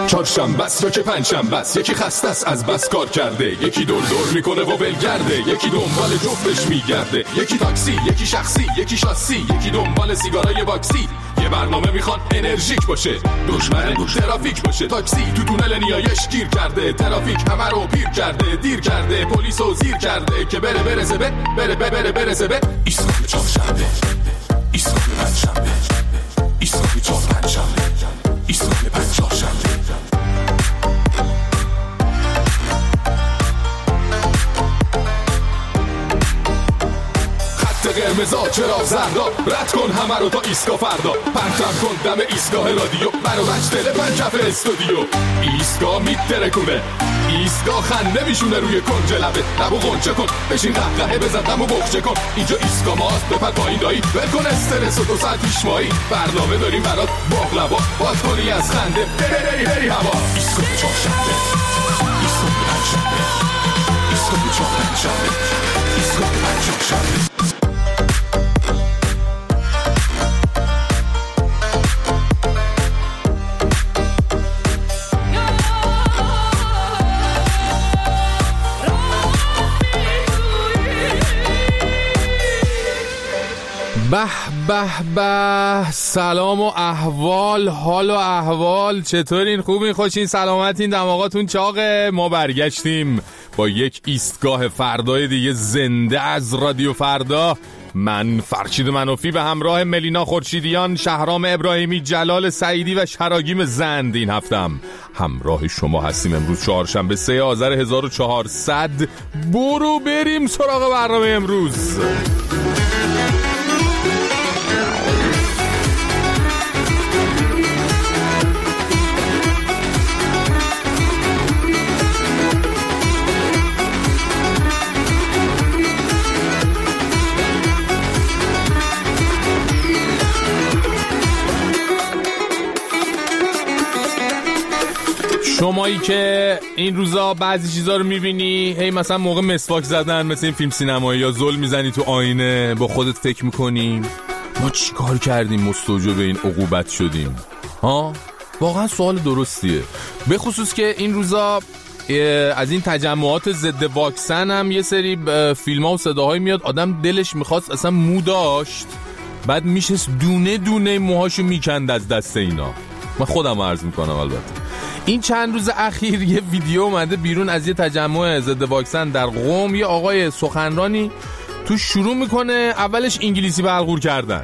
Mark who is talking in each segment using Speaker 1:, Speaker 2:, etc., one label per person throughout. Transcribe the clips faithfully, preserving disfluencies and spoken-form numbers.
Speaker 1: چهارشنبه است یا که پنجشنبه است، یکی خسته است از بس کار کرده، یکی دور دور میکنه و ولگرده، یکی دنبال جفتش میگرده، یکی تاکسی، یکی شخصی، یکی شاسی، یکی دنبال سیگارای واکسی. یه برنامه میخوان انرژیک باشه، دشمن ترافیک باشه. تاکسی تو تونل نیایش گیر کرده، ترافیک همه رو پیر کرده، دیر کرده، پلیسو زیر کرده که بره برسه به بره بره بره برسه به ایستگاه چهارشنبه، ایستگاه پنجشنبه، ایستگاه چهار پنجشنبه، ایستگاه پنج چهارشنبه. قرمزا چرا زردا، رد کن همه رو تا ایستگاه فردا، پرتم کن دم ایستگاه رادیو، برو بچ دل پنجف استودیو. ایستگاه میترکونه، ایستگاه خنده میشونه روی کنج لبه، لبو غنچه کن، بشین قهقهه بزن دمو بخچه کن. اینجا ایستگاه ماست، بپر پایین دایی، ول کن استرس و دو ساعت پیشمایی. برنامه داریم برات باقلبا، باز کنی از خنده بری بری بری هوا. ایستگاه چهارشنبه، ایستگاه پنجشنبه، ایستگاه چهار پنجشنبه، ایستگاه پنج چهارشنبه.
Speaker 2: به به به، سلام و احوال، حال و احوال، چطورین؟ خوبین؟ خوشین؟ سلامتین؟ دماغاتون چاقه؟ ما برگشتیم با یک ایستگاه فردای دیگه زنده از رادیو فردا. من فرشید منوفی به همراه ملینا خورشیدیان، شهرام ابراهیمی، جلال سعیدی و شراگیم زند این هفتم همراه شما هستیم. امروز چهارشنبه سه آذر هزار و چهارصد. برو بریم سراغ برنامه امروز. شمایی که این روزا بعضی چیزا رو میبینی، هی مثلا موقع مسواک زدن مثل این فیلم سینمایی یا زل میزنی تو آینه، با خودت فکر میکنی ما چی کار کردیم مستوجب این عقوبت شدیم؟ ها؟ واقعا سوال درستیه، به خصوص که این روزا از این تجمعات ضد واکسن هم یه سری فیلم ها و صداهایی میاد، آدم دلش میخواست اصلا مو داشت بعد میشست دونه دونه موهاشو میکند از دست اینا. من خودم عرض میکنم. البته این چند روز اخیر یه ویدیو اومده بیرون از یه تجمع ضد واکسن در قم، یه آقای سخنرانی تو شروع میکنه اولش انگلیسی بلغور کردن.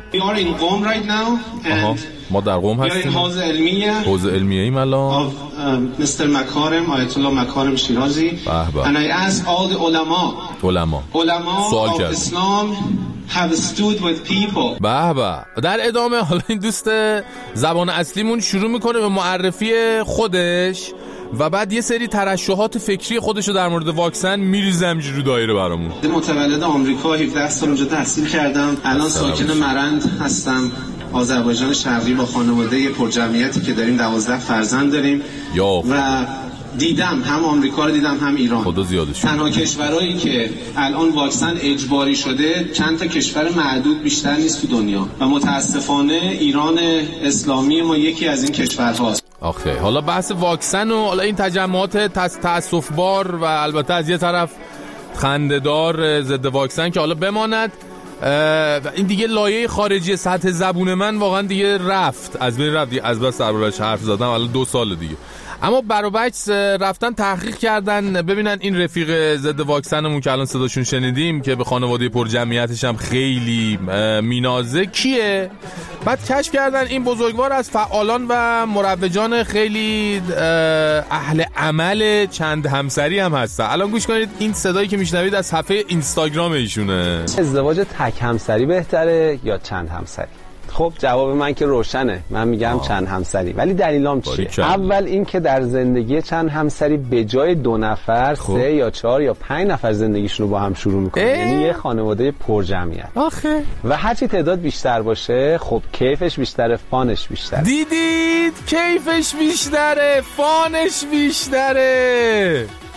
Speaker 3: آها،
Speaker 2: ما در قم هستیم،
Speaker 3: حوزه علمیه
Speaker 2: حوزه علمیه ایم الان.
Speaker 3: مستر مکارم، آیت الله مکارم شیرازی. and I ask all the علما
Speaker 2: علما
Speaker 3: علما
Speaker 2: سوال
Speaker 3: of
Speaker 2: کرد.
Speaker 3: Islam have stood with people.
Speaker 2: به به. در ادامه حالا این دوست زبان اصلیمون شروع میکنه به معرفی خودش و بعد یه سری ترشحات فکری خودشو در مورد واکسن میریزه همینجوری رو دایره برامون.
Speaker 3: متولد آمریکا، هفده سال اونجا تحصیل کردم، الان ساکن مرند هستم، آذربایجان شرقی، با خانواده پرجمعیتی که داریم، دوازده فرزند داریم
Speaker 2: یا
Speaker 3: و دیدم هم آمریکا رو دیدم هم ایران.
Speaker 2: خدا زیادش.
Speaker 3: تنها کشورهایی که الان واکسن اجباری شده چند تا کشور معدود، بیشتر نیست تو دنیا و متاسفانه ایران اسلامی ما یکی از این کشورهاست.
Speaker 2: آخه حالا بحث واکسن و حالا این تجمعات تأسف بار و البته از یه طرف خنده‌دار ضد واکسن که حالا بماند، این دیگه لایه خارجی سطح زبون من واقعا دیگه رفت از بین رفت، از بس دربارش حرف زدم الان دو سال دیگه. اما برابکس رفتن تحقیق کردن ببینن این رفیق ضد واکسنمون که الان صداشون شنیدیم که به خانواده پر جمعیتش هم خیلی مینازه کیه. بعد کشف کردن این بزرگوار از فعالان و مروجان خیلی اهل عمل چند همسری هم هست. الان گوش کنید این صدایی که میشنوید از صفحه اینستاگرام ایشونه.
Speaker 4: ازدواج تک همسری بهتره یا چند همسری؟ خب جواب من که روشنه، من میگم آه. چند همسری. ولی دلیلام چیه؟ اول این که در زندگی چند همسری به جای دو نفر خب. سه یا چهار یا پنج نفر زندگیشون رو با هم شروع میکنن، یعنی یه خانواده پر جمعیت. آخه و هرچی تعداد بیشتر باشه خب کیفش بیشتره، فانش بیشتره.
Speaker 2: دیدید؟ کیفش بیشتره، فانش بیشتره.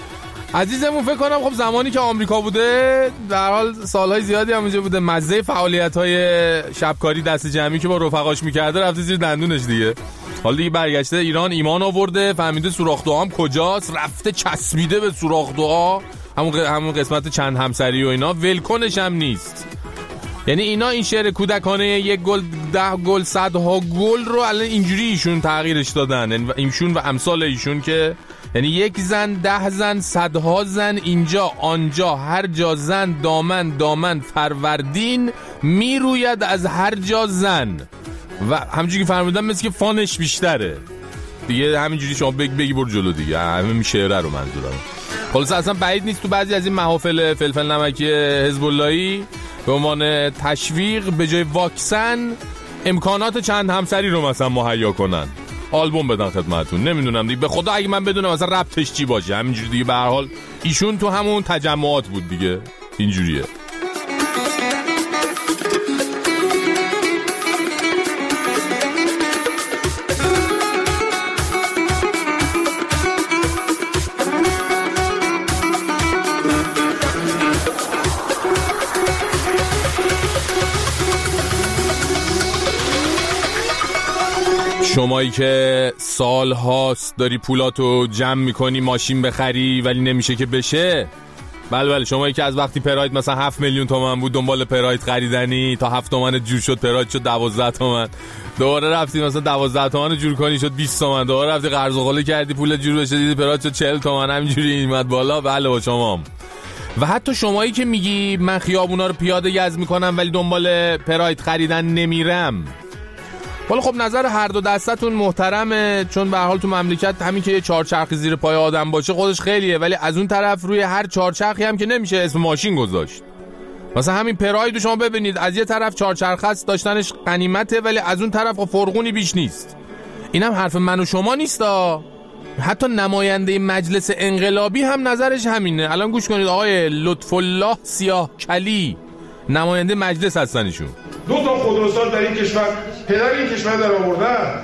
Speaker 2: عزیزمون فکر کنم خب زمانی که آمریکا بوده در حال سالهای زیادی هم اونجا بوده، مزه فعالیت‌های شبکاری دست جمعی که با رفقاش می‌کرده رفته زیر دندونش دیگه. حالا دیگه برگشته ایران، ایمان آورده، فهمیده سوراخ دعام کجاست، رفته چسبیده به سوراخ دعا، همون همون قسمت چند همسری و اینا، ولکنش هم نیست. یعنی اینا این شعر کودکانه یک گل ده گل صدها گل رو الان اینجوری ایشون تغییرش دادن، یعنی ایشون و امثال ایشون که یعنی یک زن ده زن صدها زن اینجا آنجا هر جا زن دامن دامن فروردین میروید از هر جا زن و همونجوری که فرمودم مثل که فانش بیشتره دیگه. همینجوری شما بگی بگی برو جلو دیگه، همین شعره رو منظورم. خلاص اصلا بعید نیست تو بعضی از این محافل فلفل نمکی حزب اللهی به عنوان تشویق به جای واکسن امکانات چند همسری رو مثلا مهیا کنن، آلبوم بدن خدمتتون. نمیدونم دیگه، به خدا اگه من بدونم مثلا ربطش چی باشه، همینجوری دیگه به هر حال ایشون تو همون تجمعات بود دیگه، اینجوریه. شمایی که سال هاست داری پولاتو جمع میکنی ماشین بخری ولی نمیشه که بشه، بله بله، شمایی که از وقتی پراید مثلا هفت میلیون تومن بود دنبال پراید خریدنی تا هفت تومن جور شد پراید شد دوازده تومن، دوباره رفتی مثلا دوازده تومن جور کنی شد بیست تومن، دوباره رفتی قرض و قله کردی پول جور بشه دیدی پراید شد چهل تومن، همینجوری اومد بالا. بله با شما. و حتی شمایی که میگی من خیابونا رو پیاده گز میکنم ولی دنبال پراید خریدن نمیرم، ولی خب نظر هر دو دستتون محترمه، چون به هر حال تو مملکت همین که یه چهارچرخی زیر پای آدم باشه خودش خیلیه، ولی از اون طرف روی هر چهارچرخی هم که نمیشه اسم ماشین گذاشت. مثلا همین پراید شما ببینید، از یه طرف چهارچرخه است داشتنش غنیمته، ولی از اون طرف فرقونی بیش نیست. اینم حرف من و شما نیستا، حتی نماینده مجلس انقلابی هم نظرش همینه. الان گوش کنید، آقای لطف الله سیاه کلی نماینده مجلس هستن ایشون.
Speaker 5: دو تا خودروساز در این کشور پدر این کشور در آوردن.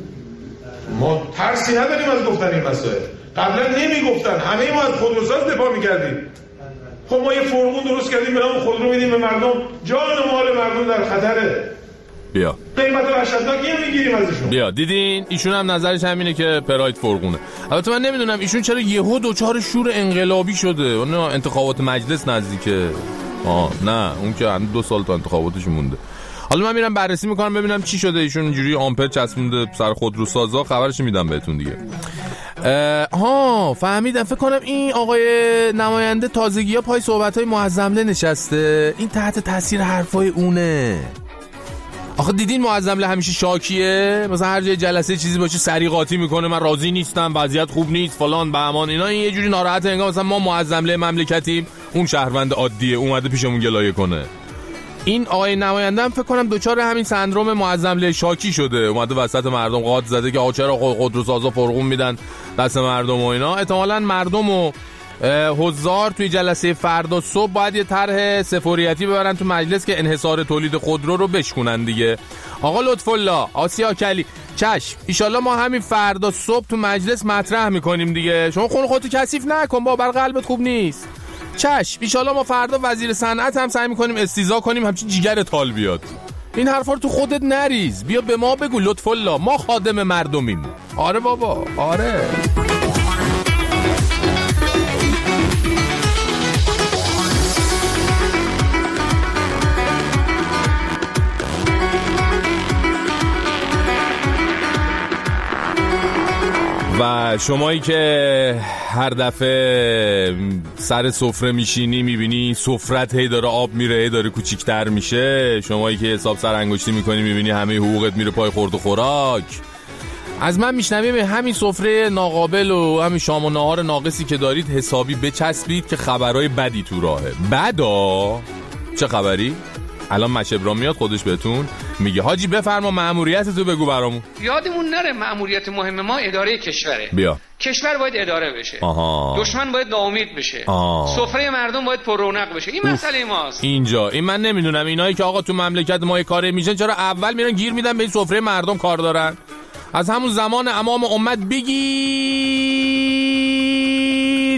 Speaker 5: ما ترسی نداریم از گفتن این مسائل. قبلا نمیگفتن، همه ما از خودروساز دفاع میکردیم. خب ما یه فرمون درست کردیم به نام خودرو میدیم به مردم، جان و مال مردم در خطره.
Speaker 2: بیا
Speaker 5: قیمت وحشتناکی میگیریم ازشون.
Speaker 2: بیا دیدین ایشون هم نظرش همینه که پراید فرقونه. البته من نمیدونم ایشون چرا یهو دوچار شور انقلابی شده. اون انتخابات مجلس نزدیکه. آه نه اون که هم دو سال تا انتخاباتش مونده. حالا من میرم بررسی میکنم ببینم چی شده، ایشون اینجوری آمپر چسبونده سر خودروسازا، خبرش میدم بهتون دیگه. ها فهمیدم، فکر کنم این آقای نماینده تازگی‌ها پای صحبت‌های معظمله نشسته، این تحت تاثیر حرفای اونه. آخه دیدین معظمله همیشه شاکیه، مثلا هر جای جلسه چیزی باشه سری قاطی میکنه، من راضی نیستم، وضعیت خوب نیست، فلان بهمان اینا. این یه جوری ناراحته انگار مثلا ما معظمله مملکتیم، اون شهروند عادیه اومده پیشمون گلایه کنه. این آقای نماینده هم فکر کنم دوچار همین سندروم معظمله شاکی شده، اومده وسط مردم قاط زده که آقا چرا خودروسازا فرقون میدن دست مردم و اینا. احتمالاً مردم و حضار توی جلسه فردا صبح باید یه طرح سفوریتی ببرن تو مجلس که انحصار تولید خودرو رو بشکنن دیگه. آقا لطف الله آسیا کلی چشم، ایشالله ما همین فردا صبح تو مجلس مطرح میکنیم دیگه. شما خون خودتو کثیف نکن، با بر قلبت خوب نیست. چشم ایشالله ما فردا وزیر صنعت هم سعی میکنیم استیضاح کنیم همچین جیگر تال بیاد. این حرفا رو تو خودت نریز، بیا به ما بگو لطف الله، ما خادم مردمیم. آره بابا آره. و شمایی که هر دفعه سر سفره میشینی میبینی سفرت هی داره آب میره هی داره کوچیک‌تر میشه، شمایی که حساب سر انگشتی میکنی میبینی همه حقوقت میره پای خورد و خوراک، از من میشنویم همین سفره ناقابل و همین شام و نهار ناقصی که دارید حسابی بچسبید که خبرهای بدی تو راهه. بدا چه خبری؟ الان مشبران میاد خودش بهتون میگه حاجی بفرما مأموریت تو بگو برامون.
Speaker 6: یادمون نره مأموریت مهم ما اداره کشوره.
Speaker 2: بیا
Speaker 6: کشور باید اداره بشه.
Speaker 2: آها.
Speaker 6: دشمن باید ناامید بشه. آها. سفره مردم باید پر رونق بشه. این مسئله ماست.
Speaker 2: اینجا این من نمیدونم اینایی که آقا تو مملکت ما کاری میشن چرا اول میرن گیر میدن به این سفره مردم کار دارن. از همون زمان امام امت بگیر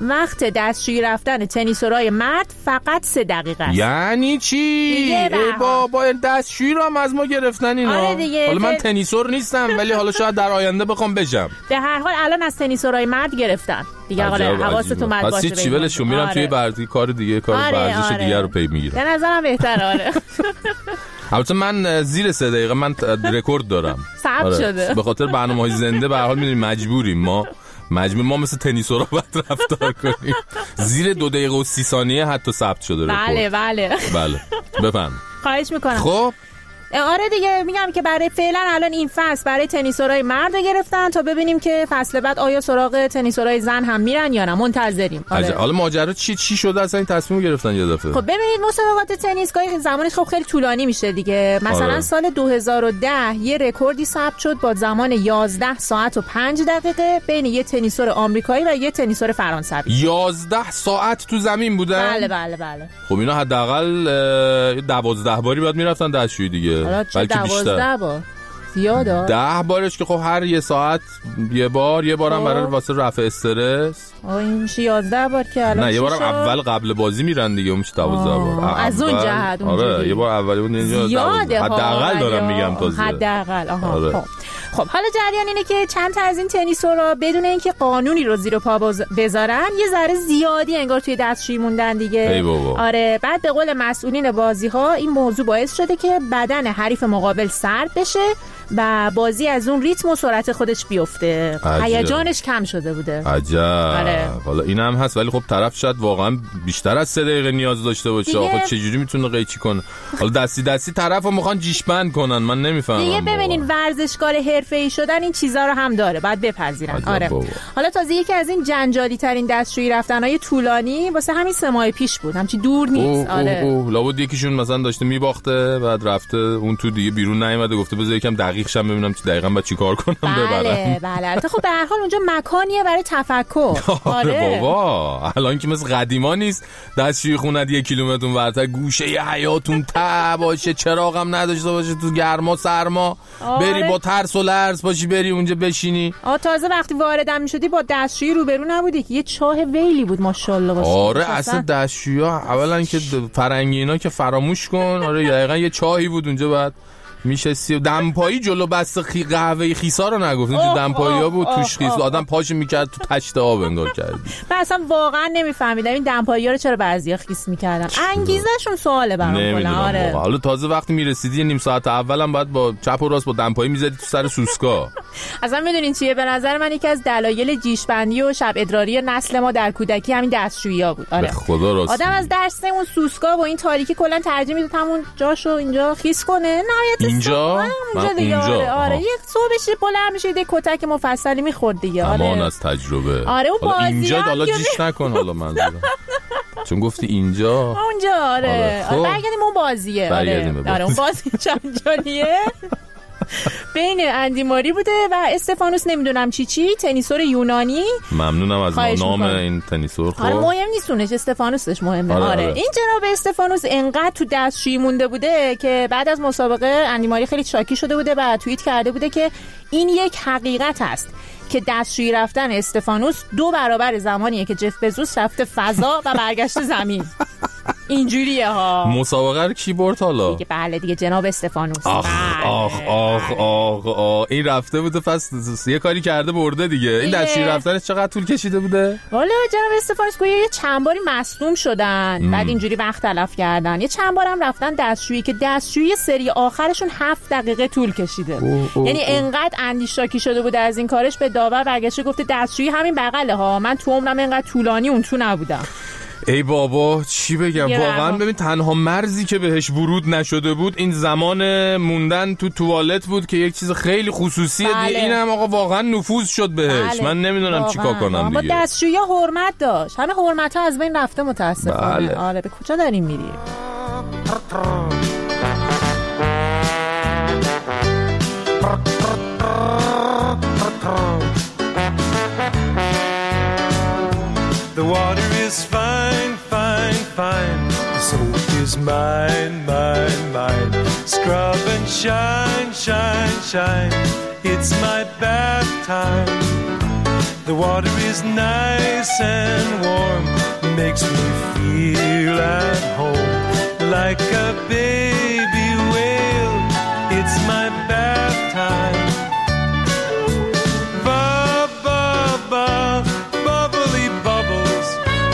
Speaker 7: وقت دستشویی رفتن تنیسورای مرد فقط سه دقیقه است.
Speaker 2: یعنی چی؟ ای بابا دستشویی رو هم از ما گرفتن اینا.
Speaker 7: آره دیگه.
Speaker 2: حالا من تنیسور نیستم ولی حالا شاید در آینده بخوام بشم.
Speaker 7: به هر حال الان از تنیسورای مرد گرفتن دیگه. آقا حواستون باشه.
Speaker 2: پس چی ولشون میرم توی ورزشی کار دیگه کار
Speaker 7: آره
Speaker 2: ورزش
Speaker 7: آره.
Speaker 2: دیگه رو پی میگیرم.
Speaker 7: به نظرم بهتره. آره
Speaker 2: البته من زیر سه دقیقه من رکورد دارم.
Speaker 7: ثبت آره. شده.
Speaker 2: به خاطر برنامه‌های زنده به هر حال می‌دونیم مجبوریم ما مجبور ما مثل تنیسورا باید رفتار کنیم. زیر دو دقیقه و سی ثانیه حتی ثبت شده رکورد.
Speaker 7: بله بله
Speaker 2: بله بفهم.
Speaker 7: خواهش میکنم.
Speaker 2: خب
Speaker 7: آره دیگه میگم که برای فعلا الان این فصل برای تنیسورای مرد گرفتن تا ببینیم که فصل بعد آیا سراغ تنیسورای زن هم میرن یا نه. منتظریم.
Speaker 2: آره. حالا ماجرا چی چی شده اصلا این تصمیم گرفتن یه دفعه؟
Speaker 7: خب ببینید مسابقات تنیس گاهی زمانش خب خیلی طولانی میشه دیگه. مثلا آره. سال دو هزار و ده یه رکوردی ثبت شد با زمان یازده ساعت و پنج دقیقه بین یه تنیسور آمریکایی و یه تنیسور فرانسوی.
Speaker 2: یازده ساعت تو زمین بودن؟
Speaker 7: بله بله بله.
Speaker 2: خب اینا حداقل دوازده باری بعد میرفتن دستشویی دیگه.
Speaker 7: بلکه بیشتر بار زیاده.
Speaker 2: ده بارش که خب هر یه ساعت یه بار یه بارم برای واسه رفع استرس.
Speaker 7: آه این میشه یازده بار که الان
Speaker 2: نه یه بارم اول قبل بازی میرن دیگه میشه دوازده بار.
Speaker 7: از اون جهت
Speaker 2: آره یه بار اولی بود اینجا حداقل دارم میگم تازه
Speaker 7: حداقل. آها آره. خب خب حالا جریان اینه که چند تا از این تنیسورا بدون اینکه قانونی رو زیر پا بذارن یه ذره زیادی انگار توی دستشویی موندن دیگه. آره بعد به قول مسئولین بازی‌ها این موضوع باعث شده که بدن حریف مقابل سرد بشه و بازی از اون ریتم و سرعت خودش بیفته. هیجانش کم شده بوده.
Speaker 2: عجب. آره. حالا این هم هست ولی خب طرف شاید واقعا بیشتر از سه دقیقه نیاز داشته باشه. آخه چجوری میتونه قیچی کنه؟ حالا دستی دستی طرفو میخوان جیشبند کنن. من نمیفهمم.
Speaker 7: دیگه ببینین ورزشکار حرفه‌ای شدن این چیزا رو هم داره. بعد بپذیرن. آره. بابا. حالا تازه یکی از این جنجالی ترین دستشویی رفتنهای طولانی واسه همین سه ماه پیش بود. همچی دور نیست.
Speaker 2: اوه
Speaker 7: آره.
Speaker 2: اوه اوه. لابد یکیشون مثلا داشته میباخته بعد رفته اون تو دیگه بیرون نیومده گفته بذار یکم دقیق شم ببینم چی دقیقاً بعد چیکار کنم ببرم.
Speaker 7: بله بله. خب به هر حال اونجا مکانیه برای تفکر.
Speaker 2: آره بابا الان که مثل قدیما نیست دستشویی خونت یک کیلومتر اونورتر گوشه ی حیاتون ته باشه چراغم نداشته باشه تو گرما سرما آره. بری با ترس و لرز باشی بری اونجا بشینی.
Speaker 7: آ تازه وقتی واردم میشدی با دستشویی روبرو نبودی که یه چاه ویلی بود ماشاءالله واسه.
Speaker 2: آره اصلا دستشویی‌ها اولا که فرنگی اینا که فراموش کن. آره دقیقاً یه چاهی بود اونجا بعد میشستی دمپایی جلو بسته خی... قهوه خیسا رو نگفت اینجا دمپایی ها بود اوه توش خیس آدم پاش میکرد تو تشت آب انگار کردی.
Speaker 7: من اصلا واقعا نمیفهمیدم این دمپایی ها رو چرا بعضیا خیس میکردن. انگیزهشون سواله برام کلا. آره
Speaker 2: حالا تازه وقتی میرسیدی نیم ساعت اولم بعد با چپ و راست با دمپایی میزدی تو سر سوسکا.
Speaker 7: اصلا میدونین چیه به نظر من یکی از دلایل جیشبندی و شب ادراری نسل ما در کودکی همین دستشویی‌ها بود. آره
Speaker 2: به خدا راست
Speaker 7: آدم از درس اون سوسکا و این تاریکی کلا ترجیح میداد همون جاشو اینجا خیس کنه. نهایت
Speaker 2: اینجا
Speaker 7: اونجا دیگه. آره آره یک صبحش بلند میشه یه کتک مفصلی میخورد دیگه. آره
Speaker 2: امان از تجربه.
Speaker 7: آره
Speaker 2: حالا اینجا حالا جیش نکن حالا منظورم چون گفتی اینجا
Speaker 7: اونجا. آره
Speaker 2: خب
Speaker 7: برگردیم اون بازیه. آره آره اون بازی چند جالیه بین اندی ماری بوده و استفانوس نمیدونم چی چی تنیسور یونانی.
Speaker 2: ممنونم از نام این تنیسور. خب
Speaker 7: آره مهم نیستونش استفانوسش مهمه. آره, آره. آره. این جناب استفانوس انقدر تو دستشویی مونده بوده که بعد از مسابقه اندی ماری خیلی شاکی شده بوده و توییت کرده بوده که این یک حقیقت است که دستشویی رفتن استفانوس دو برابر زمانیه که جف بزوس رفته فضا و برگشت زمین. اینجوریه ها.
Speaker 2: مسابقه رو کی برد حالا؟
Speaker 7: دیگه بله دیگه جناب استفانوس.
Speaker 2: آخ آخ آخ آخ آخ این رفته بوده پس یه کاری کرده برده دیگه. این دستشویی رفتنش چقدر طول کشیده بوده؟
Speaker 7: والا جناب استفانوس گویا یه چند باری مصدوم شدن ام. بعد اینجوری وقت تلف کردن. یه چند بارم رفتن دستشویی که دستشویی سری آخرشون هفت دقیقه طول کشیده. اوه اوه یعنی اوه. انقدر اندیشاکی شده بوده از این کارش به داور برگشته گفته دستشویی همین بغله ها من تو عمرم انقدر طولانی اون تو نبودم.
Speaker 2: ای بابا چی بگم واقعا. ببین تنها مرزی که بهش ورود نشده بود این زمان موندن تو توالت بود که یک چیز خیلی خصوصیه. بله. اینم آقا واقعا نفوذ شد بهش. بله. من نمیدونم چیکار کنم دیگه.
Speaker 7: با دستشویی حرمت داشت. همه حرمت ها از بین رفته متاسفانه. بله. آره به کجا داریم میریم؟
Speaker 8: The water is fine, fine, fine. The soap is mine, mine, mine. Scrub and shine, shine, shine. It's my bath time. The water is nice and warm, makes me feel at home. Like a baby whale, it's my bath time. Ba-ba-ba, bubbly bubbles.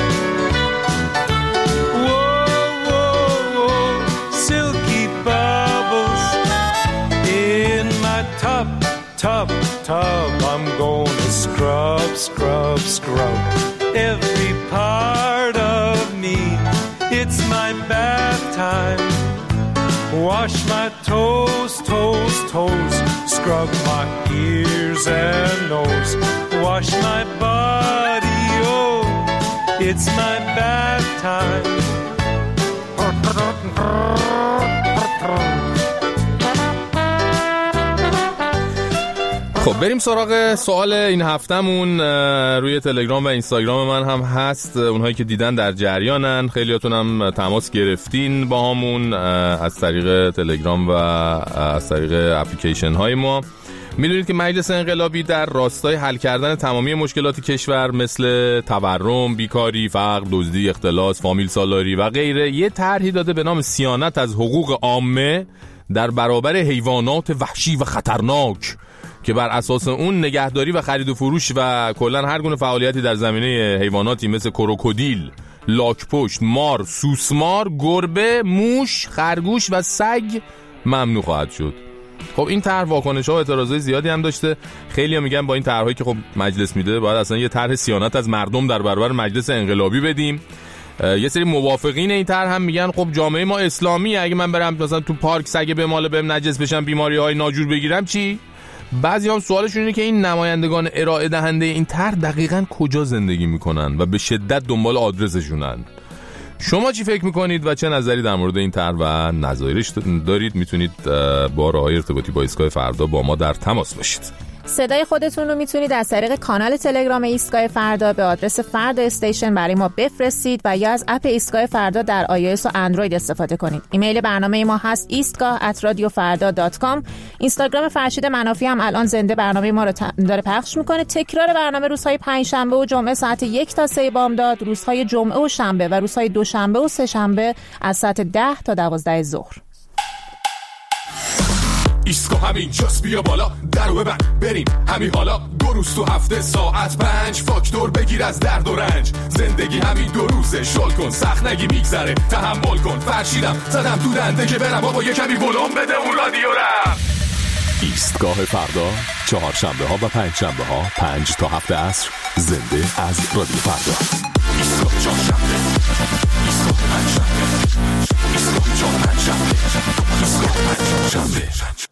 Speaker 8: Whoa, whoa, whoa, silky bubbles. In my tub, tub, tub, I'm gonna scrub, scrub, scrub every part of me. It's my bath time. Wash my toes, toes, toes. Scrub my ears and nose. Wash my body, oh, it's my bath time.
Speaker 2: خب بریم سراغ سوال این هفتمون. روی تلگرام و اینستاگرام من هم هست، اونهایی که دیدن در جریانن. خیلیاتون هم تماس گرفتین با همون از طریق تلگرام و از طریق اپلیکیشن های ما. میدونید که مجلس انقلابی در راستای حل کردن تمامی مشکلات کشور مثل تورم، بیکاری، فقر، دزدی، اختلاس، فامیل سالاری و غیره یه طرحی داده به نام صیانت از حقوق عامه در برابر حیوانات وحشی و خطرناک که بر اساس اون نگهداری و خرید و فروش و کلا هر گونه فعالیتی در زمینه حیواناتی مثل کروکودیل، لاک‌پشت، مار، سوسمار، گربه، موش، خرگوش و سگ ممنوع خواهد شد. خب این طرح واکنش‌ها و اعتراضات زیادی هم داشته. خیلی‌ها میگن با این طرحایی که خب مجلس میده باید اصلا یه طرح صیانت از مردم در برابر مجلس انقلابی بدیم. یه سری موافقین این طرح هم میگن خب جامعه ما اسلامیه، اگه من برم مثلا تو پارک سگ بماله بهم نجس بشم بیماری‌های ناجور بگیرم چی؟ بعضی هم سوالشون اینه که این نمایندگان ارائه دهنده این طرح دقیقاً کجا زندگی میکنن و به شدت دنبال آدرسشونن. شما چی فکر میکنید و چه نظری در مورد این طرح و نظایرش دارید؟ میتونید با راههای ارتباطی با ایستگاه فردا با ما در تماس باشید.
Speaker 7: صدای خودتون رو میتونید از طریق کانال تلگرام ایستگاه فردا به آدرس فردا استیشن برای ما بفرستید و یا از اپ ایستگاه فردا در آی او اس و اندروید استفاده کنید. ایمیل برنامه ما هست ایستگاه ات رادیو فردا دات کام. اینستاگرام فرشید منافی هم الان زنده برنامه ما رو داره پخش میکنه. تکرار برنامه روزهای پنجشنبه و جمعه ساعت یک تا سه بامداد، روزهای جمعه و شنبه و روزهای دوشنبه و سه شنبه از ساعت ده تا دوازده ظهر.
Speaker 1: ایستگاه همین جاست، بیا بالا درو ببند بریم همین حالا. دو روز تو هفته ساعت پنج، فاکتور بگیر از درد و رنج. زندگی همین دو روزه، شل کن سخت نگی میگذره، تحمل کن. فرشیدم زدم تو دنده که برم بابا یه کمی ولوم بده اون رادیو را.
Speaker 9: ایستگاه فردا چهارشنبه ها و پنج شنبه ها پنج تا هفت عصر زنده از رادیو فردا.
Speaker 1: ایستگاه چهارشنبه، ایستگاه پنجشنبه، ایستگاه چهارشنبه، ایستگاه پنجشنبه.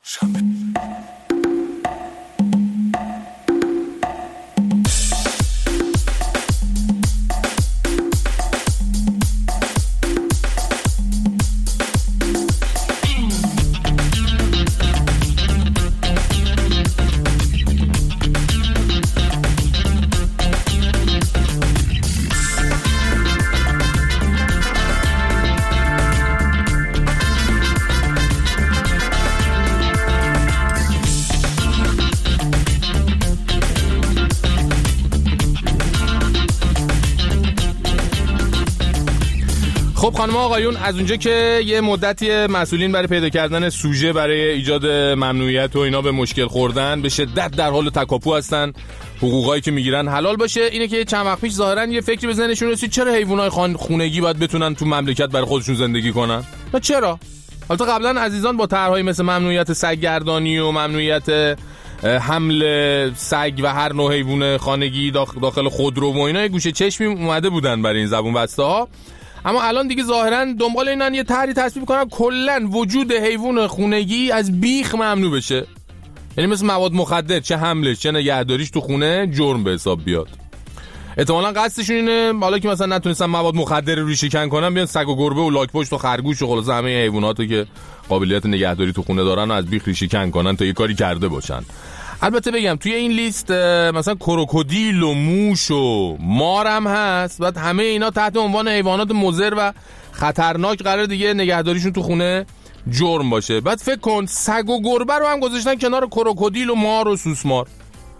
Speaker 2: خب خانم آقایون، از اونجا که یه مدتی مسئولین برای پیدا کردن سوژه برای ایجاد ممنوعیت و اینا به مشکل خوردن، به شدت در حال تکاپو هستن حقوقایی که میگیرن حلال باشه، اینه که چند وقت پیش ظاهرا یه فکری به ذهنشون رسید چرا حیوانات خونگی باید بتونن تو مملکت برای خودشون زندگی کنن؟ نه چرا؟ البته قبلا عزیزان با طرح‌های مثل ممنوعیت سگ‌گردانی و ممنوعیت حمل سگ و هر نوع حیوان خانگی داخل خودرو و اینا گوشه چشمی اومده بودن برای این زبون بسته ها، اما الان دیگه ظاهرا دنبال اینن یه طرحی تصویب کنن کلا وجود حیوان خونگی از بیخ ممنوع بشه. یعنی مثل مواد مخدر، چه حملش چه نگهداریش تو خونه جرم به حساب بیاد. احتمالاً قصدشون اینه حالا که مثلا نتونستن مواد مخدر رو ریشه‌کن کنن، بیان سگ و گربه و لاک‌پشت و خرگوش و خلاص همه حیواناتو که قابلیت نگهداری تو خونه دارن و از بیخ ریشه‌کن کنن تا یه کاری کرده باشن. البته بگم توی این لیست مثلا کروکودیل و موش و مار هم هست، بعد همه اینا تحت عنوان حیوانات مضر و خطرناک قرار دیگه نگهداریشون تو خونه جرم باشه. بعد فکر کن سگ و گربه رو هم گذاشتن کنار کروکودیل و مار و سوسمار.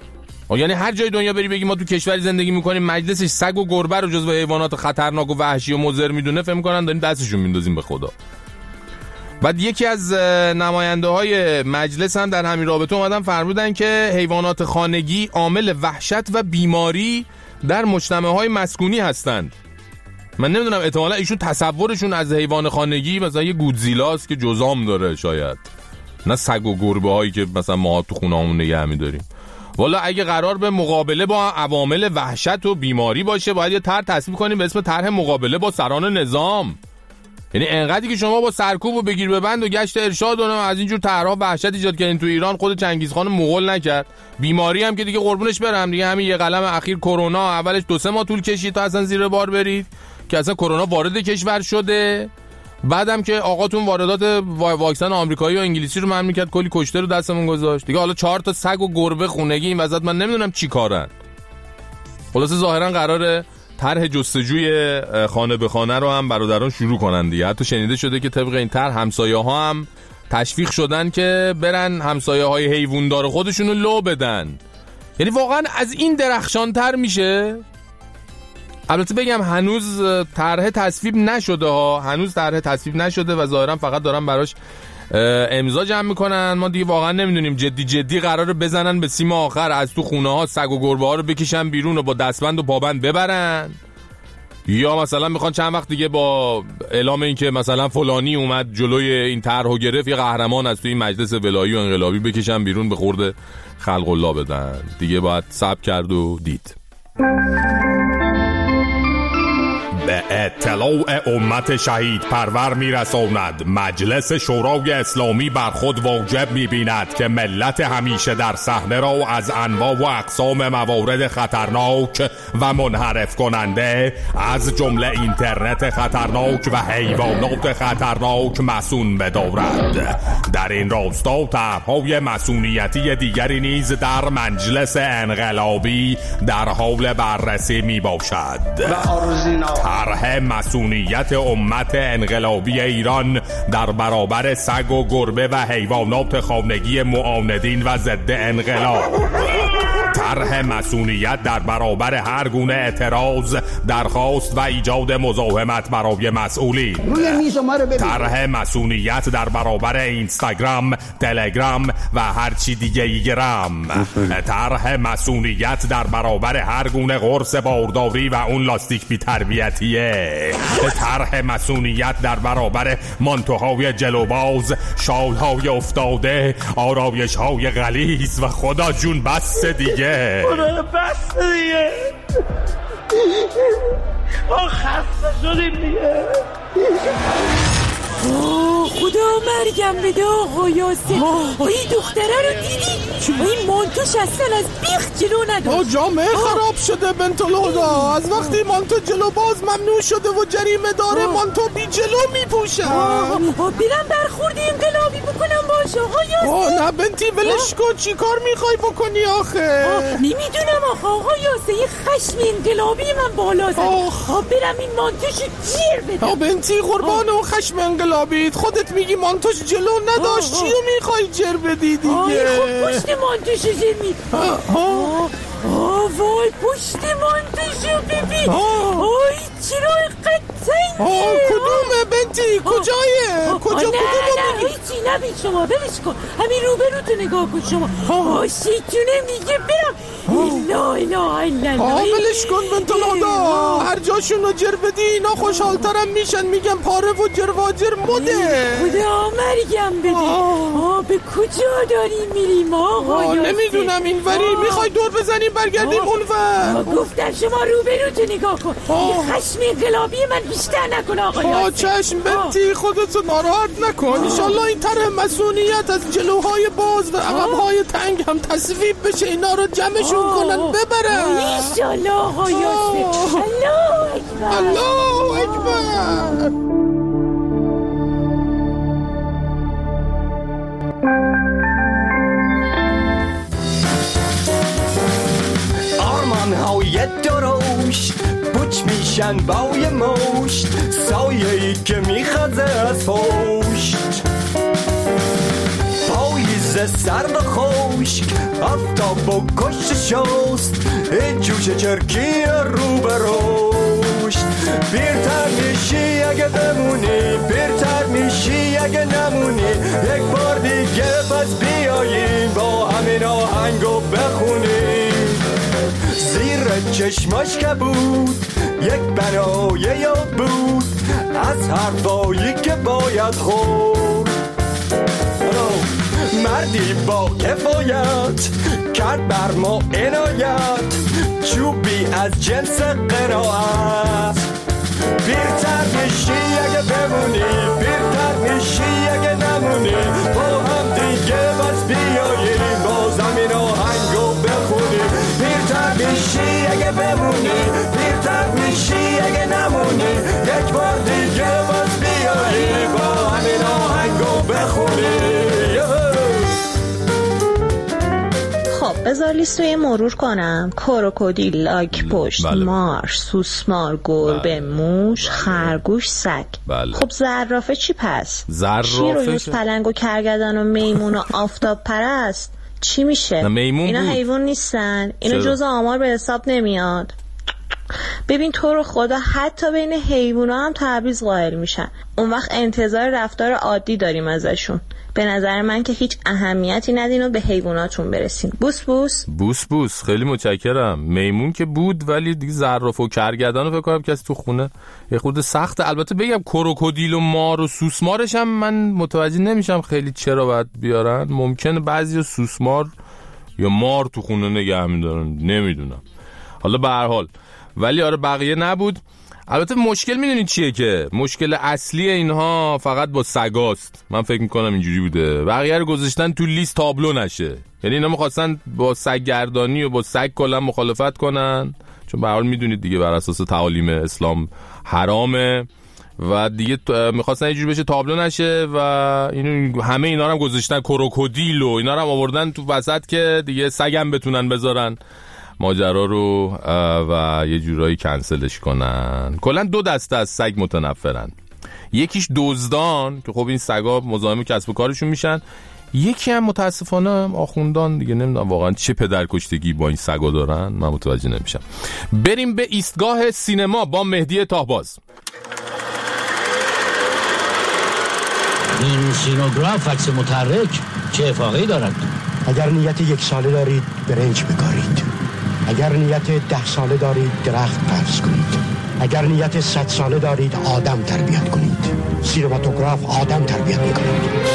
Speaker 2: یعنی هر جای دنیا بری بگی ما تو کشوری زندگی میکنیم مجلسش سگ و گربه رو جزو حیوانات خطرناک و وحشی و مضر میدونه، فکر میکنن داریم دستشون میندازیم به خدا. بعد یکی از نماینده های مجلس هم در همین رابطه اومدن فرمودن که حیوانات خانگی عامل وحشت و بیماری در مجتمع‌های مسکونی هستند. من نمیدونم، احتمالا ایشون تصورشون از حیوان خانگی مثلا یه گودزیلاست که جزام داره، شاید نه سگ و گربه هایی که مثلا ما تو خونه‌مون نگه می‌داریم. والا اگه قرار به مقابله با عوامل وحشت و بیماری باشه، باید یه طرح تصویب کنیم به اسم طرح مقابله با سران نظام. یعنی انقدری که شما با سرکوب و بگیر ببند و گشت ارشاد و از اینجور طرح‌ها وحشت ایجاد کردین تو ایران، خود چنگیزخان مغول نکرد. بیماری هم که دیگه قربونش برم دیگه، همین یه قلم اخیر کرونا، اولش دو سه ماه طول کشید تا اصلا زیر بار برید که اصلا کرونا وارد کشور شده. بعدم که آقاتون واردات واکسن آمریکایی و انگلیسی رو ممنوع کرد، کلی کشته رو دستمون گذاشت دیگه. حالا چهار تا سگ و گربه خونگی این وسط، من نمیدونم چی کارن. خلاصه ظاهرا قراره طرح جستجوی خانه به خانه رو هم برادران شروع کنن دیگه. حتی شنیده شده که طبق این طرح همسایه‌ها هم تشویق شدن که برن همسایه‌های حیوندار خودشونو لو بدن. یعنی واقعا از این درخشان‌تر میشه. البته بگم هنوز طرح تصویب نشده ها، هنوز طرح تصویب نشده و ظاهرا فقط دارن براش امضا جمع میکنن. ما دیگه واقعا نمیدونیم جدی جدی قراره بزنن به سیم آخر، از تو خونه ها سگ و گربه ها رو بکشن بیرون و با دستبند و پابند ببرن، یا مثلا میخوان چند وقت دیگه با اعلام این که مثلا فلانی اومد جلوی این طرحو گرفت یه قهرمان از تو این مجلس ولایی و انقلابی بکشن بیرون به خورد خلق الله بدن. دیگه باید صبر کرد و دید.
Speaker 10: به اطلاع امت شهید پرور میرساند مجلس شورای اسلامی بر خود واجب میبیند که ملت همیشه در صحنه را از انواع و اقسام موارد خطرناک و منحرف کننده از جمله اینترنت خطرناک و حیوانات خطرناک مسئول بدارد. در این راستا طرح‌های مسئولیتی دیگری نیز در مجلس انقلابی در حال بررسی میباشد. طرح مسئولیت امت انقلابی ایران در برابر سگ و گربه و حیوانات خانگی معاندین و ضد انقلاب. طرح مسئولیت در برابر هر گونه اعتراض، درخواست و ایجاد مزاحمت برای مسئولین. طرح مسئولیت در برابر اینستاگرام، تلگرام و هر چی دیگه ایگرام. طرح مسئولیت در برابر هر گونه قرص بارداری و اون لاستیک بی تربیتیه. طرح مسئولیت در برابر مانتوهای جلوباز، شالهای افتاده، آرایش‌های غلیظ و خدا جون بس دیگه.
Speaker 11: خدا بس دیگه. ما خسته شدیم دیگه.
Speaker 12: آه خدا مرگم بده آقا یاسین. آه این دختره رو دیدی؟ این مانتوش اصلا از بیخ جلو نداشت.
Speaker 5: آه جامعه خراب شده بنت الهدا. از وقتی مانتو جلو باز ممنوع شده و جریمه داره مانتو بی جلو میپوشه.
Speaker 12: آه برم برخورد انقلابی بکنم باشه آقا یاسین.
Speaker 5: آه نه بنتی ولش کن، چی کار میخوای بکنی آخه؟
Speaker 12: نمیدونم آخه آقا یاسین، یه خشم انقلابی من بالا زد. آه برم این مانتوشو جیر بدم.
Speaker 5: آه بنتی قربان اون خشم انقلابیت، خودت میگی مانتوش جلو نداشت، چیو میخوای جر بدی دیگه؟
Speaker 12: آه خب پشت مانتوشو جر می. آه آه وای پشت مانتوشو ببین. آه چرا قطعی؟
Speaker 5: آه کدومه بنتی؟ کجایه؟ کجا کدومه
Speaker 12: میگی؟ نه هیچی نبین شما بلش کن، همین روبرو تو نگاه کن شما. آه شیطونه میگه برم. ایلا ایلا ایلا
Speaker 5: آه بلش کن بنت الهدا، هر جاشونو جر بدی اینا خوشحالترم میشن، میگن پاره و جرواجر مده.
Speaker 12: خدا مرگم بده. آه به کجا داریم میریم آقا؟
Speaker 5: نمیدونم این وری میخوای دور بزنیم برگردیم اون ور.
Speaker 12: گفتم شما روبرو تو نگاه کن، این خشم انقلابی من بیشتر نکن آقا یاسین.
Speaker 5: آه چشم بنتی خودتو ناراحت نکن. انشالله این طرح مسئولیت از جلوهای باز و عقبهای تنگ هم تصویب بشه، اینا رو جمعشون کنن ببرن
Speaker 12: انشالله آقا یاسین. الله اکبر
Speaker 5: الله اکبر.
Speaker 13: آرمان‌های درشت پوچ میشن با یه مشت، سایه‌ای که میخزه از پشت. پاییز سرد و خشک، آفتاب و کشت شست این جوش چرکی رو به رشد. پیرتر میشی اگه بمونی، پیرتر میشی اگه نمونی، یک بار دیگه پس بیاییم با همین آهنگو بخونیم. زیر چشماش که بود یک بنایه یا بود از حرفایی که باید خورد. مردی با کفایت کرد بر ما عنایت، چوبی از جنس قناعت. پیرتر میشی اگه بمونی، پیرتر میشی اگه نمونی، با هم دیگه بس بیاییم با زمین آهنگو بخونیم. پیرتر میشی اگه بمونی، پیرتر میشی اگه نمونی، یک بار دیگه بس بیاییم با همین آهنگو بخونیم.
Speaker 14: خب بذار لیست رو یه مرور کنم. کروکودیل، لاک پشت، بله. مار، سوسمار، گربه، بله. موش، خرگوش، سگ.
Speaker 2: بله.
Speaker 14: خب زرافه چی پس؟
Speaker 2: زرافه
Speaker 14: شیر و یوز، پلنگ و کرگدن و میمون و آفتاب پرست چی میشه؟ اینا حیوان نیستن، اینا جز آمار به حساب نمیاد. ببین تو رو خدا حتی بین حیوونا هم تبعیض قائل میشن، اون وقت انتظار رفتار عادی داریم ازشون. به نظر من که هیچ اهمیتی ندین و به حیواناتون برسین. بوس بوس
Speaker 2: بوس بوس. خیلی متشکرم. میمون که بود ولی دیگه زرافه و کرگدن رو فکر کنم کسی تو خونه یه خورده سخته. البته بگم کروکودیل و مار و سوسمارش هم من متوجه نمیشم خیلی چرا باید بیارن. ممکنه بعضی سوسمار یا مار تو خونه نگه می‌دارن، نمیدونم. حالا به هر حال ولی آره بقیه نبود. البته مشکل میدونید چیه که مشکل اصلی اینها فقط با سگاست. من فکر میکنم اینجوری بوده، بقیه رو گذاشتن تو لیست تابلو نشه. یعنی اینا میخواستن با سگ گردانی و با سگ کلا مخالفت کنن، چون به هر حال میدونید دیگه بر اساس تعالیم اسلام حرامه و دیگه میخواستن اینجوری بشه تابلو نشه و اینو همه اینا رو هم گذاشتن کروکودیل و اینا رو هم آوردن تو وسط که دیگه سگم بتونن بذارن ماجرا رو و یه جورایی کنسلش کنن. کلا دو دسته از سگ متنفرن. یکیش دزدان که خب این سگا مزاحم کسب و کارشون میشن، یکی هم متاسفانه آخوندان دیگه. نمیدونم واقعا چه پدرکشتگی با این سگا دارن، من متوجه نمیشم. بریم به ایستگاه سینما با مهدی تاهباز.
Speaker 15: این سینوگراف عکس متحرک چه افاقه‌ای دارد؟
Speaker 16: اگر نیت یک ساله دارید برنج بکارید، اگر نیت ده ساله دارید درخت فرض کنید، اگر نیت صد ساله دارید آدم تربیت کنید. سینماتوگراف آدم تربیت میکنید.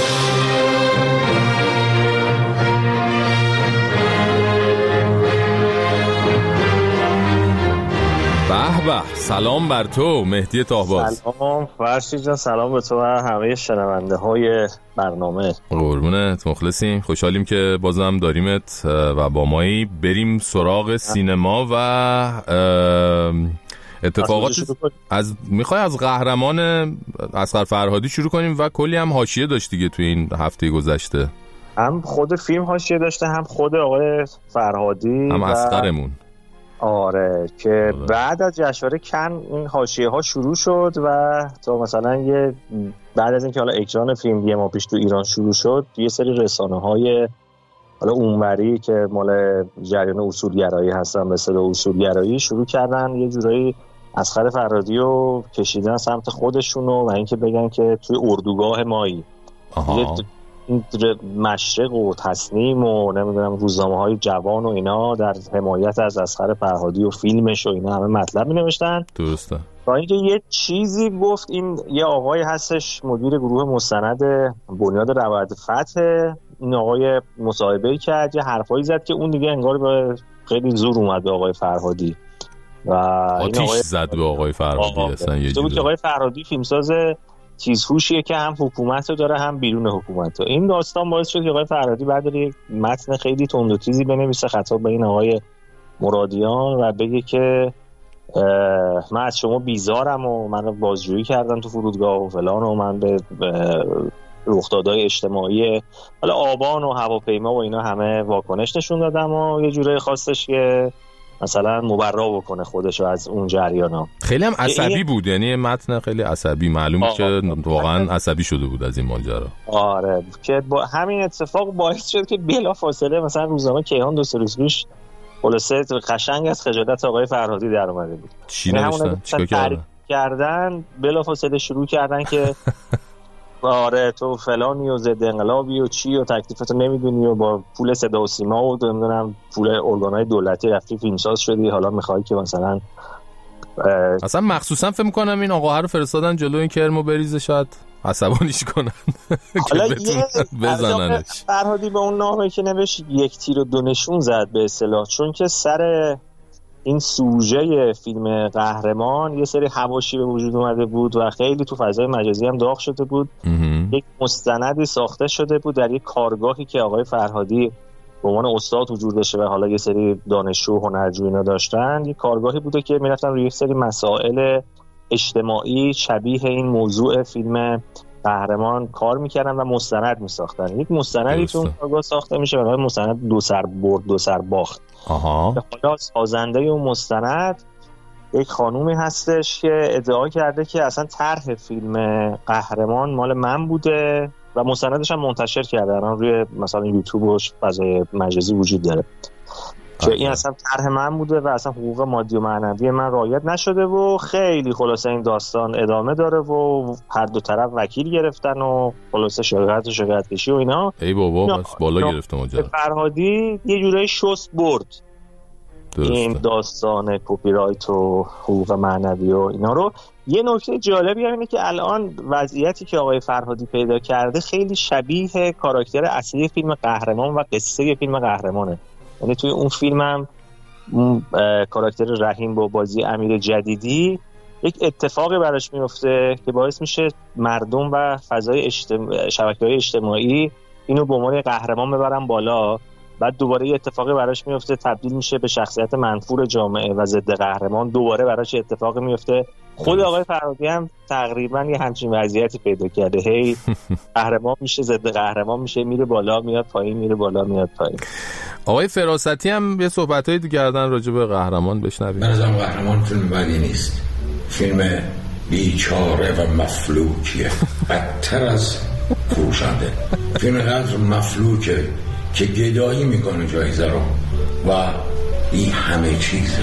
Speaker 2: به به، سلام بر تو مهدی تاهباز.
Speaker 17: سلام فرشید جان، سلام به تو و همه شنونده های برنامه.
Speaker 2: قربونت، مخلصیم، خوشحالیم که بازم داریمت و با مایی. بریم سراغ سینما و اتفاقات. از میخوای از قهرمان اصغر فرهادی شروع کنیم و کلی هم حاشیه داشت دیگه توی این هفته گذشته.
Speaker 17: هم خود فیلم حاشیه داشته، هم خود آقای فرهادی،
Speaker 2: هم اصغرمون.
Speaker 17: آره که آره. بعد از جشنواره کن این حاشیه ها شروع شد و تا مثلا یه بعد از اینکه حالا اکران فیلم یه ماه پیش تو ایران شروع شد، یه سری رسانه های حالا اونوری که مال جریان اصولگرایی هستن به اصطلاح اصولگرایی شروع کردن یه جورایی اصغر فرهادی رو کشیدن سمت خودشونو و اینکه بگن که توی اردوگاه مایی این مشرق و تصنیم و نمیدونم روزنامه‌های جوان و اینا در حمایت از اصغر فرهادی و فیلمش و اینا همه مطلب می‌نوشتن.
Speaker 2: درسته.
Speaker 17: با اینکه یه چیزی گفت، این یه آقای هستش مدیر گروه مستند بنیاد روایت فتح، این آقای مصاحبه‌ای کرد یه حرفایی زد که اون دیگه انگار به خیلی زور اومد به آقای فرهادی و
Speaker 2: آتیش این آقای زد به آقای فرهادی. اصلا یه جوری
Speaker 17: آقای فرهادی فیلمساز چیزهوشیه که هم حکومت رو داره هم بیرون حکومت رو. این داستان باعث شد که آقای فرهادی بعد یک متن خیلی تند و تیزی بنویسه خطاب به این آقای مرادیان و بگه که من از شما بیزارم و من بازجویی کردن تو فرودگاه و فلان و من به رخدادهای اجتماعی حالا آبان و هواپیما و اینا همه واکنش نشون دادم و یه جوری خواستش که مثلا مبرا بکنه خودشو از اون جریانا.
Speaker 2: خیلی هم عصبی بود، یعنی متن خیلی عصبی، معلوم آه. که واقعا عصبی شده بود از این ماجرا.
Speaker 17: آره که با همین اتفاق باعث شد که بلا فاصله مثلا روزنامه کیهان دو سه روز پیش خلاصه قشنگ از خجالت آقای فرهادی در اومده بود.
Speaker 2: چی نوشتن؟ چیکار کردن؟
Speaker 17: کردن بلافاصله شروع کردن که آره تو فلانی و ضد انقلابی و چی و تکلیفتو نمیدونی و با پول صدا و سیما و نمیدونم پول ارگان‌های دولتی رفتی فیلمساز شدی، حالا میخوای که مثلا
Speaker 2: اصلا مخصوصا فکر می‌کنم این آقاها رو فرستادن جلو این کرمو بریزه شاید عصبانیش کنن
Speaker 17: حالا یه بزننش. فرهادی به اون نامه که نوشت یک تیر و دو نشون زد به اصطلاح، چون که سر این سوژه فیلم قهرمان یه سری حواشی به وجود اومده بود و خیلی تو فضای مجازی هم داغ شده بود. یک مستندی ساخته شده بود در یک کارگاهی که آقای فرهادی به عنوان استاد حضور داشته و حالا یه سری دانشجو و هنرجو اینا داشتن. یک کارگاهی بوده که میرفتن روی یک سری مسائل اجتماعی شبیه این موضوع فیلم قهرمان کار میکردن و مستند میساختن. یک مستندی تو اون کارگاه ساخته میشه و مستند دو سر برد دو سر باخت.
Speaker 2: آها.
Speaker 17: حالا سازنده اون مستند یک خانومی هستش که ادعا کرده که اصلا طرح فیلم قهرمان مال من بوده و مستندش هم منتشر کرده، الان روی مثلا یوتیوب و فضای مجازی وجود داره که این اصلا طرح من بوده و اصلا حقوق مادی و معنوی من رعایت نشده و خیلی خلاصه این داستان ادامه داره و هر دو طرف وکیل گرفتن و خلاصه شکایت و شکایت کشی و اینا.
Speaker 2: ای بابا بس بالا گرفته ماجرا.
Speaker 17: فرهادی یه جورایی شست برد درسته. این داستان کپی رایت و حقوق معنوی و اینا رو. یه نکته جالبی اینه که الان وضعیتی که آقای فرهادی پیدا کرده خیلی شبیه کاراکتر اصلی فیلم قهرمان و قصه فیلم قهرمانه. یعنی توی اون فیلم هم کاراکتر رحیم با بازی امیر جدیدی یک اتفاقی براش میفته که باعث میشه مردم و فضای اجتماع... شبکه‌های اجتماعی اینو به عنوان قهرمان ببرن بالا. بعد دوباره یه اتفاقی براش میفته تبدیل میشه به شخصیت منفور جامعه و ضد قهرمان، دوباره براش اتفاقی میفته. خود آقای فرهادی هم تقریبا یه همچین وضعیتی پیدا کرده، هی قهرمان میشه ضد قهرمان میشه، میره بالا میاد پایین، میره بالا میاد پایین.
Speaker 2: آقای فراستی هم یه صحبتایی دیگه کردن راجع به قهرمان، بشنویم.
Speaker 18: من ازم قهرمان فیلم بدی نیست، فیلم بیچاره و مفلوکیه، بدتر از فروشنده. فیلم قدر مفلوکه که گدایی میکنه جایزه رو و این همه چیزه.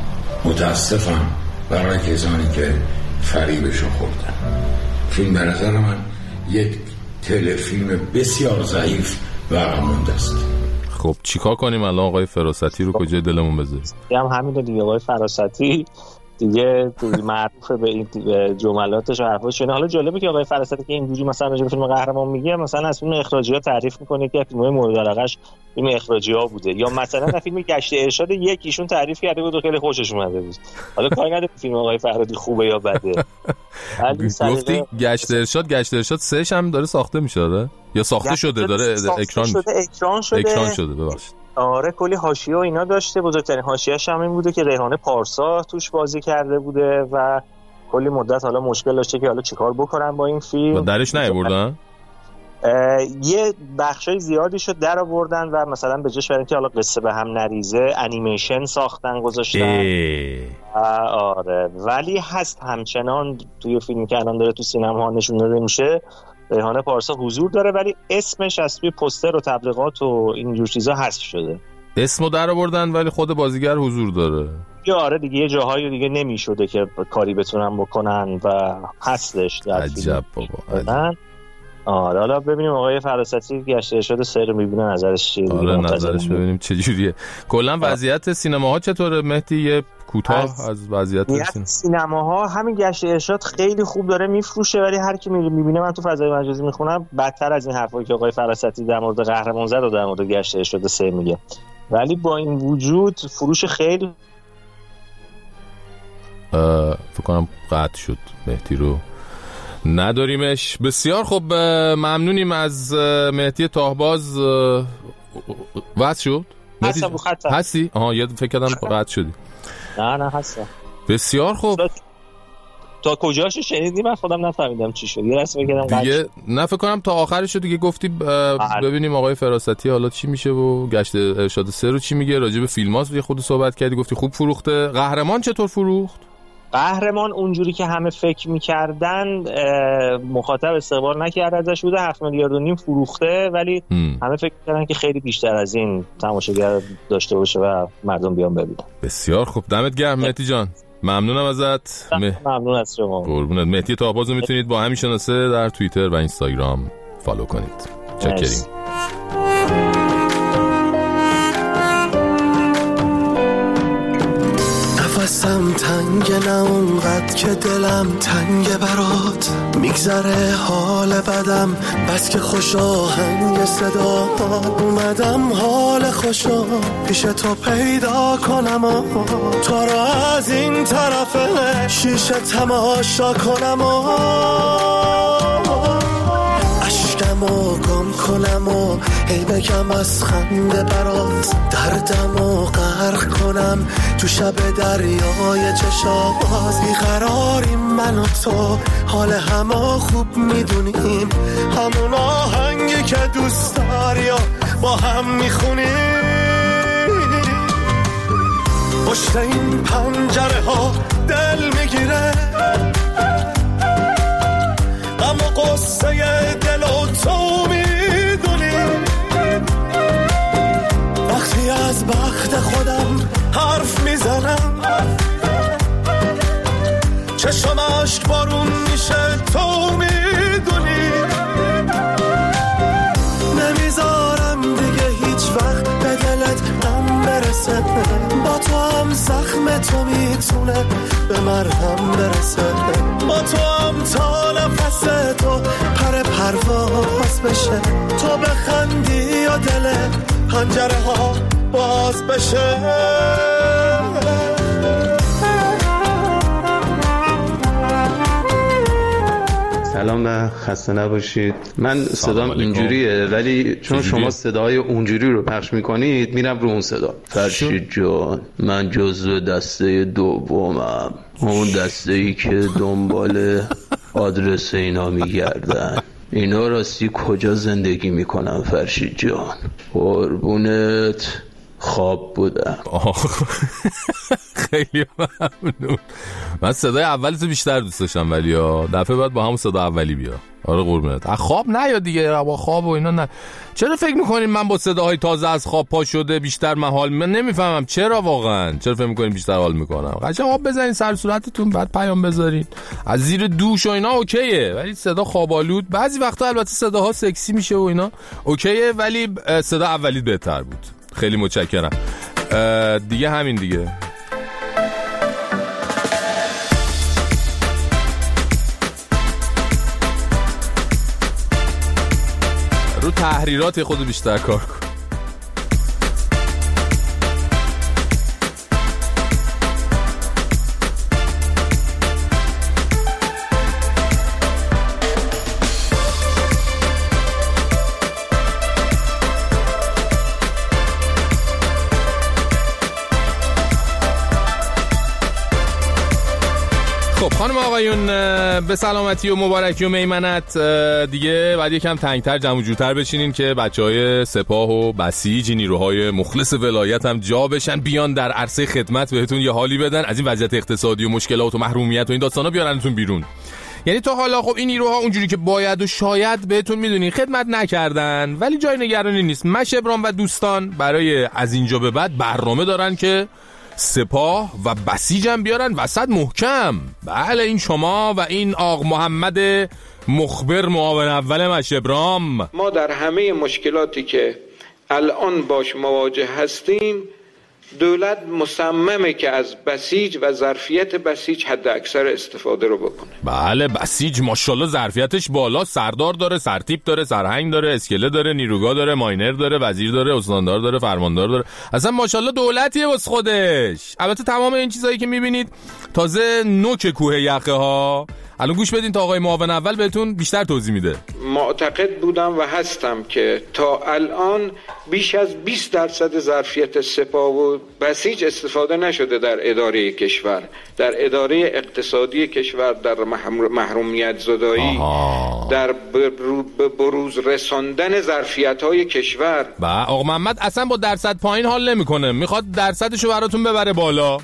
Speaker 18: متاسفم برای کسانی که فریبشو خوردن. فیلم به نظر من یک تلفیلم بسیار ضعیف و عمونده است.
Speaker 2: خب چیکار کنیم الان آقای فراستی رو کجای دلمون بذاریم؟
Speaker 17: هم همین دیگه آقای فراستی دیگه معروفه به این جملاتش و حرفاش. حالا جالبه که آقای فراستی که اینجوری مثلا راجع به فیلم قهرمان میگه، مثلا از فیلم اخراجی‌ها تعریف میکنه که فیلم‌های مورد علاقه‌اش فیلم اخراجی‌ها بوده، یا مثلا در فیلم گشت ارشاد یکیشون تعریف کرده بود و خیلی خوشش اومده بود. حالا کاری نداره فیلم آقای فرهادی خوبه یا بده.
Speaker 2: گفتی گشت ارشاد، گشت ارشاد سه هم داره ساخته میشه داره یا ساخته شده داره اکران
Speaker 17: شده اکران شده
Speaker 2: اکران شده ببخشید.
Speaker 17: آره کلی حاشیه و اینا داشته. بزرگترین حاشیه‌اش هم این بوده که ریحانه پارسا توش بازی کرده بوده و کلی مدت حالا مشکل داشته که حالا چیکار بکنن با این فیلم.
Speaker 2: و درش نیاوردن؟
Speaker 17: یه بخشای زیادی شد در آوردن و مثلا به جاش برای اینکه حالا قصه به هم نریزه انیمیشن ساختن گذاشتن. آره ولی هست همچنان توی فیلمی که الان داره تو سینما نشون داده میشه ریحانه پارسا حضور داره، ولی اسمش از توی پوستر و تبلیغات و اینجور چیزا حذف شده.
Speaker 2: اسمو در آوردن ولی خود بازیگر حضور داره.
Speaker 17: یا آره دیگه یه جاهایی دیگه نمیشده که کاری بتونن بکنن و هستش در
Speaker 2: عجب بابا عجب.
Speaker 17: آره حالا ببینیم آقای فراستی گشت ارشاد سه رو میبینه نظرش چیه.
Speaker 2: آره نظرش ببینیم چه جوریه. کلا وضعیت سینماها چطوره مهدی؟ یه کوتاه از, از وضعیت سینما.
Speaker 17: سینماها همین گشت ارشاد خیلی خوب داره میفروشه، ولی هر کی میبینه، من تو فضای مجازی میخونم بدتر از این حرفایی که آقای فراستی در مورد قهرمان زد و در مورد گشت ارشاد سه میگه. ولی با این وجود فروش خیلی
Speaker 2: فکر کنم قطع شد مهدی رو نداریمش. بسیار خب ممنونیم از مهدی تاهباز. وقت شد؟
Speaker 17: هستم
Speaker 2: هستی؟ آها یه فکر کردم قطع شدی.
Speaker 17: نه نه هستم.
Speaker 2: بسیار خب
Speaker 17: تا کجاشو شنیدی؟ من خودم نفهمیدم چی شد. یه رسم بگم
Speaker 2: دیگه نه فکر کنم تا آخرش دیگه گفتی ببینیم آقای فراستی حالا چی میشه و گشت ارشاد سه رو چی میگه راجع به فیلماست. یه خود صحبت کردی گفتی خوب فروخته. قهرمان چطور فروخت؟
Speaker 17: قهرمان اونجوری که همه فکر میکردن مخاطب استقبال نکرد ازش، بوده هفت میلیارد و نیم فروخته، ولی م. همه فکر کردن که خیلی بیشتر از این تماشاگر داشته باشه و مردم بیان ببینن.
Speaker 2: بسیار خوب، دمت گرم مهدی جان، ممنونم ازت.
Speaker 17: ممنون از شما.
Speaker 2: قربونت. مهدی تاهباز رو میتونید با همین شناسه در توییتر و اینستاگرام فالو کنید. چکریم.
Speaker 19: نفسم تنگ، نه اونقدر که دلم تنگ برات، میگذره حال بدم بس که خوش آهنگ صدا، اومدم حال خوشا پیش تو پیدا کنم و تو رو از این طرف شیشه تماشا کنم و اشکمو گم کنم و هی بگم از خنده برات، دردمو غرق کنم تو شب دریای چشات، بیقراریم من و تو، حال همه خوب میدونیم، همون آهنگی که دوست داری و با هم میخونیم، پشت این پنجره ها دل میگیره، غم و قصه دل و تو میدونی، وقتی از بخت خودم حرف میزنم چشم عشق بارون میشه، تو میدونی، نمیذارم دیگه هیچ وقت به دلت غم برسه، با تو هم زخم تو میتونه به مرهم برسه، با تو هم تا نفس تو پر پرواز بشه، تو بخندی و دل پنجره ها باز بشه.
Speaker 4: سلام و خسته نباشید. من صدام اینجوریه ولی چون شما صدای اونجوری رو پخش میکنید میرم رو اون صدا. فرشید جان، من جزو دسته دومم، اون دسته ای که دنبال آدرس اینا میگردن. اینا راستی کجا زندگی میکنن فرشید جان؟ قربونت، خواب بودم.
Speaker 2: خیلی ممنون. من صدای اولتو بیشتر دوست داشتم ولی ها دفعه بعد با همون صدا اولی بیا. آره قربونت. خواب نیا دیگه، با خواب و اینا نه. چرا فکر میکنین من با صداهای تازه از خواب پا شده بیشتر من حال من نمیفهمم چرا واقعا چرا فکر میکنین بیشتر حال میکنم؟ قشنگ آب بزنین سر صورتتون بعد پیام بذارین. از زیر دوش و اینا اوکیه ولی صدا خوابالود بعضی وقتا البته صداها سکسی میشه و اینا اوکیه ولی صدا اولی بهتر بود. خیلی متشکرم. دیگه همین دیگه. رو تحریرات خود بیشتر کار کن. خانم آقایون به سلامتی و مبارکی و میمنت. دیگه بعد یکم تنگتر جمع و جورتر بشینین که بچهای سپاه و بسیج نیروهای مخلص ولایت هم جا بشن بیان در عرصه خدمت بهتون یه حالی بدن، از این وضعیت اقتصادی و مشکلات و محرومیت و این داستانا بیارنتون بیرون. یعنی تا حالا خب این نیروها اونجوری که باید و شاید بهتون میدونین خدمت نکردن ولی جای نگرانی نیست. مشه ابراهیم و دوستان برای از اینجا به بعد برنامه دارن که سپاه و بسیجم بیارن وسط محکم. بله این شما و این آق محمد مخبر معاون اول مشه ابراهیم.
Speaker 6: ما در همه مشکلاتی که الان باش مواجه هستیم دولت مصممه که از بسیج و ظرفیت بسیج حد اکثر استفاده رو بکنه.
Speaker 2: بله بسیج ماشاءالله ظرفیتش بالا، سردار داره، سرتیپ داره، سرهنگ داره، اسکله داره، نیروگاه داره، ماینر داره، وزیر داره، استاندار داره، فرماندار داره. اصلا ماشاءالله دولتیه واسه خودش. البته تمام این چیزایی که میبینید تازه نوک کوه یقه ها. الان گوش بدین تا آقای معاون اول بهتون بیشتر توضیح میده.
Speaker 6: معتقد بودم و هستم که تا الان بیش از بیست درصد ظرفیت سپاه و بسیج استفاده نشده در اداره کشور، در اداره اقتصادی کشور، در محرومیت زدایی، در بروز رساندن ظرفیت‌های کشور.
Speaker 2: با آقا محمد اصلا با درصد پایین حال نمیکنه، میخواد درصدشو براتون ببره بالا.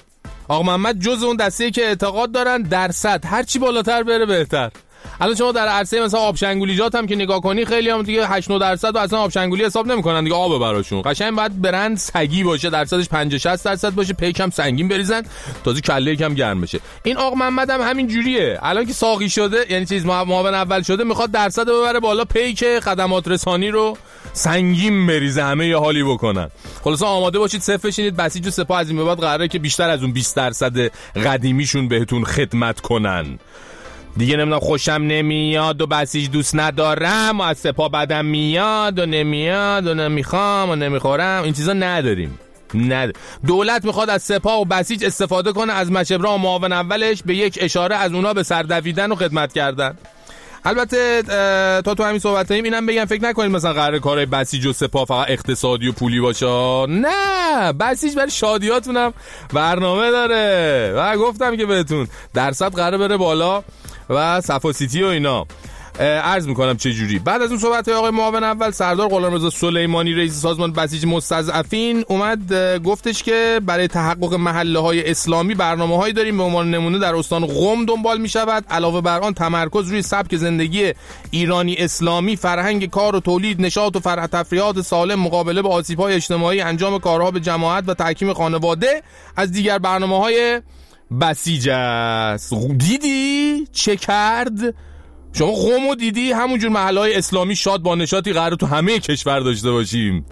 Speaker 2: آقا محمد جز اون دسته‌ای که اعتقاد دارن درصد هر چی بالاتر بره بهتر. الان شما در عرصه مثلا آبشنگولیجات هم که نگاه کنی خیلی هم دیگه هشت نه درصد و اصلا آبشنگولی حساب نمی‌کنن دیگه، آب براشون قشنگ باید برند سگی باشه، درصدش پنجاه شصت درصد باشه، پیک هم سنگین بریزن، تازه کله یکم گرم بشه. این آقا محمد هم همین جوریه، الان که ساقی شده یعنی چیز معاون اول شده میخواد درصد ببره بالا، پیک خدمات رسانی رو سنگین بریزه، همه یه حالی بکنن. خلاصا آماده باشید صف بشینید، بسیج و سپاه از این به بعد قراره که بیشتر از اون بیست درصد قدیمیشون بهتون خدمت کنن. دیگه نمیدونم خوشم نمیاد و بسیج دوست ندارم و از سپاه بدم میاد و نمیاد و نمیخوام و نمیخورم، این چیزا نداریم. ند... دولت میخواد از سپاه و بسیج استفاده کنه، از مشبرا و معاون اولش به یک اشاره از اونا به سر دویدن و خدمت کردن. البته تا تو همین صحبتاییم اینم بگم فکر نکنید مثلا قراره کارهای بسیج و سپاه فقط اقتصادی و پولی باشه. نه، بسیج برای شادیاتونم برنامه داره و گفتم که بهتون درصد قراره بره بالا و صفا سیتی و اینا. عرض میکنم چه جوری. بعد از اون صحبت آقای معاون اول سردار غلامرضا سلیمانی رئیس سازمان بسیج مستضعفین اومد گفتش که برای تحقق محله‌های اسلامی برنامه‌هایی داریم، به عنوان نمونه در استان قم دنبال می‌شود. علاوه بر آن تمرکز روی سبک زندگی ایرانی اسلامی، فرهنگ کار و تولید، نشاط و فرح تفریحات سالم، مقابله با آسیب‌های اجتماعی، انجام کارها به جماعت و تحکیم خانواده از دیگر برنامه‌های بسیج است. دیدی چه کرد؟ شما قومو دیدی؟ همونجور محلهای اسلامی شاد با نشاطی قراره تو همه کشور داشته باشیم.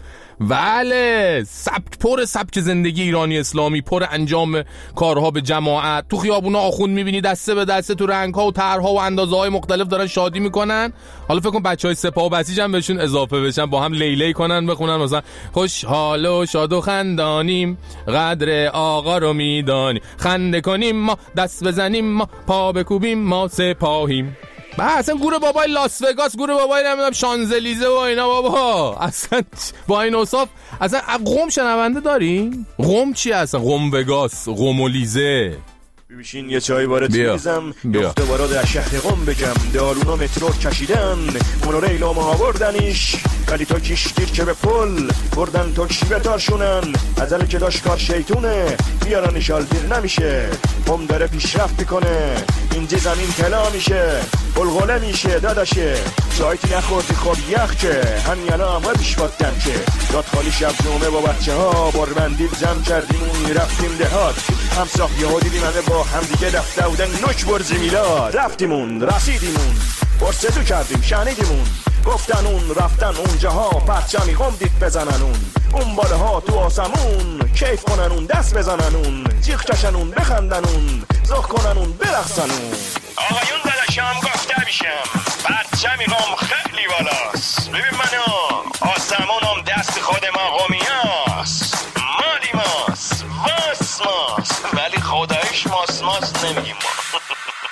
Speaker 2: بله، سبک پر سبک زندگی ایرانی اسلامی، پر انجام کارها به جماعت. تو خیابونا آخوند میبینی دسته به دسته تو رنگ‌ها و طرح‌ها و اندازه‌های مختلف دارن شادی میکنن. حالا فکر کن بچهای سپاه و بسیج هم بهشون اضافه بشن، با هم لیلی کنن، بخونن مثلا خوشحال و شاد و خندانیم، قدر آقا رو میدانیم، خنده کنیم ما، دست بزنیم ما، پا بکوبیم ما سپاهیم. با اصلا گور بابای لاس وگاس، گور بابای نمیدونم شانزلیزه و اینا، بابا اصلا با این اوصاف اصلا قم شنونده داریم؟ قم چی اصلا؟ قم وگاس، قم و لیزه.
Speaker 20: ببینین یه چای بارت میزم، دفته باراد از شهر قم بگم، دارونا مترو کشیدن، مونوریل ما آوردنیش، ولی تو کیش دیر که به پل بردن تاکسی به تارشونن، ازل که داشت کار شیطونه بیارنش حال دیر نمیشه، قم داره پیشرفت میکنه، اینجا زمین طلا میشه، بلغله میشه داداشه، سایتی نخوردی خب یخ که همین الان هم بیش بادن که داد خالی شب جمعه با بچه ها بربندیل جمع کردیم اون میرفتیم دهات، هم ساخیه ها دیدیم همه با هم دیگه رفته بودن نوک برزی میلاد، رفتیمون رسیدیمون برسه تو کردیم شنیدیمون، گفتن اون رفتن اونجاها پرچمی قم دید بزنن اون اون باله ها تو آسمون کیف کنن اون دست بزنن اون جیغ کشن اون بخندن اون زخ کنن اون برخصن اون. آقایون داداشم گفته میشم پرچمی قم خیلی بالاست، ببین منو آسمونم دست خود ما قمیاست، مالی ماست ماس ماست، ولی خدایش ماس ماس نمیگیم ما.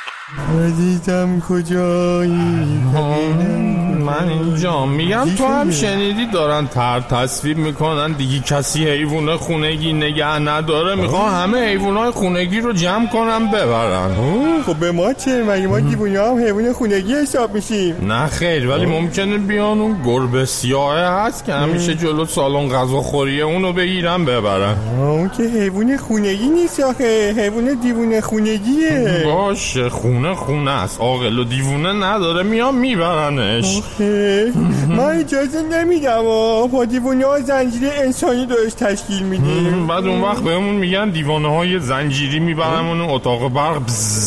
Speaker 21: عزیزم کجایی؟
Speaker 2: من اینجا میگم تو هم شنیدی دارن تر تصویر میکنن دیگه، کسی حیوان خونگی نگه نداره، میخوان همه حیوانای خونگی رو جمع کنن ببرن.
Speaker 21: خب به ما چه؟ مگه ما دیوونه هم حیوان خونگی حساب میشیم؟
Speaker 2: نه خیر، ولی ممکنه بیان اون گربه سیاه هست که همیشه جلو سالن غذاخوریه اونو بگیرن ببرن.
Speaker 21: اون که حیوان خونگی نیست آخه، حیوان دیوونه خونگیه.
Speaker 2: باشه خونه خونه است، عاقل و دیوونه نداره، میان میبرنش.
Speaker 21: ما اجازه نمیدم با دیوانه ها زنجیری انسانی درست تشکیل میدیم،
Speaker 2: بعد اون وقت بهمون میگن دیوانه های زنجیری میبرمون اتاق برق.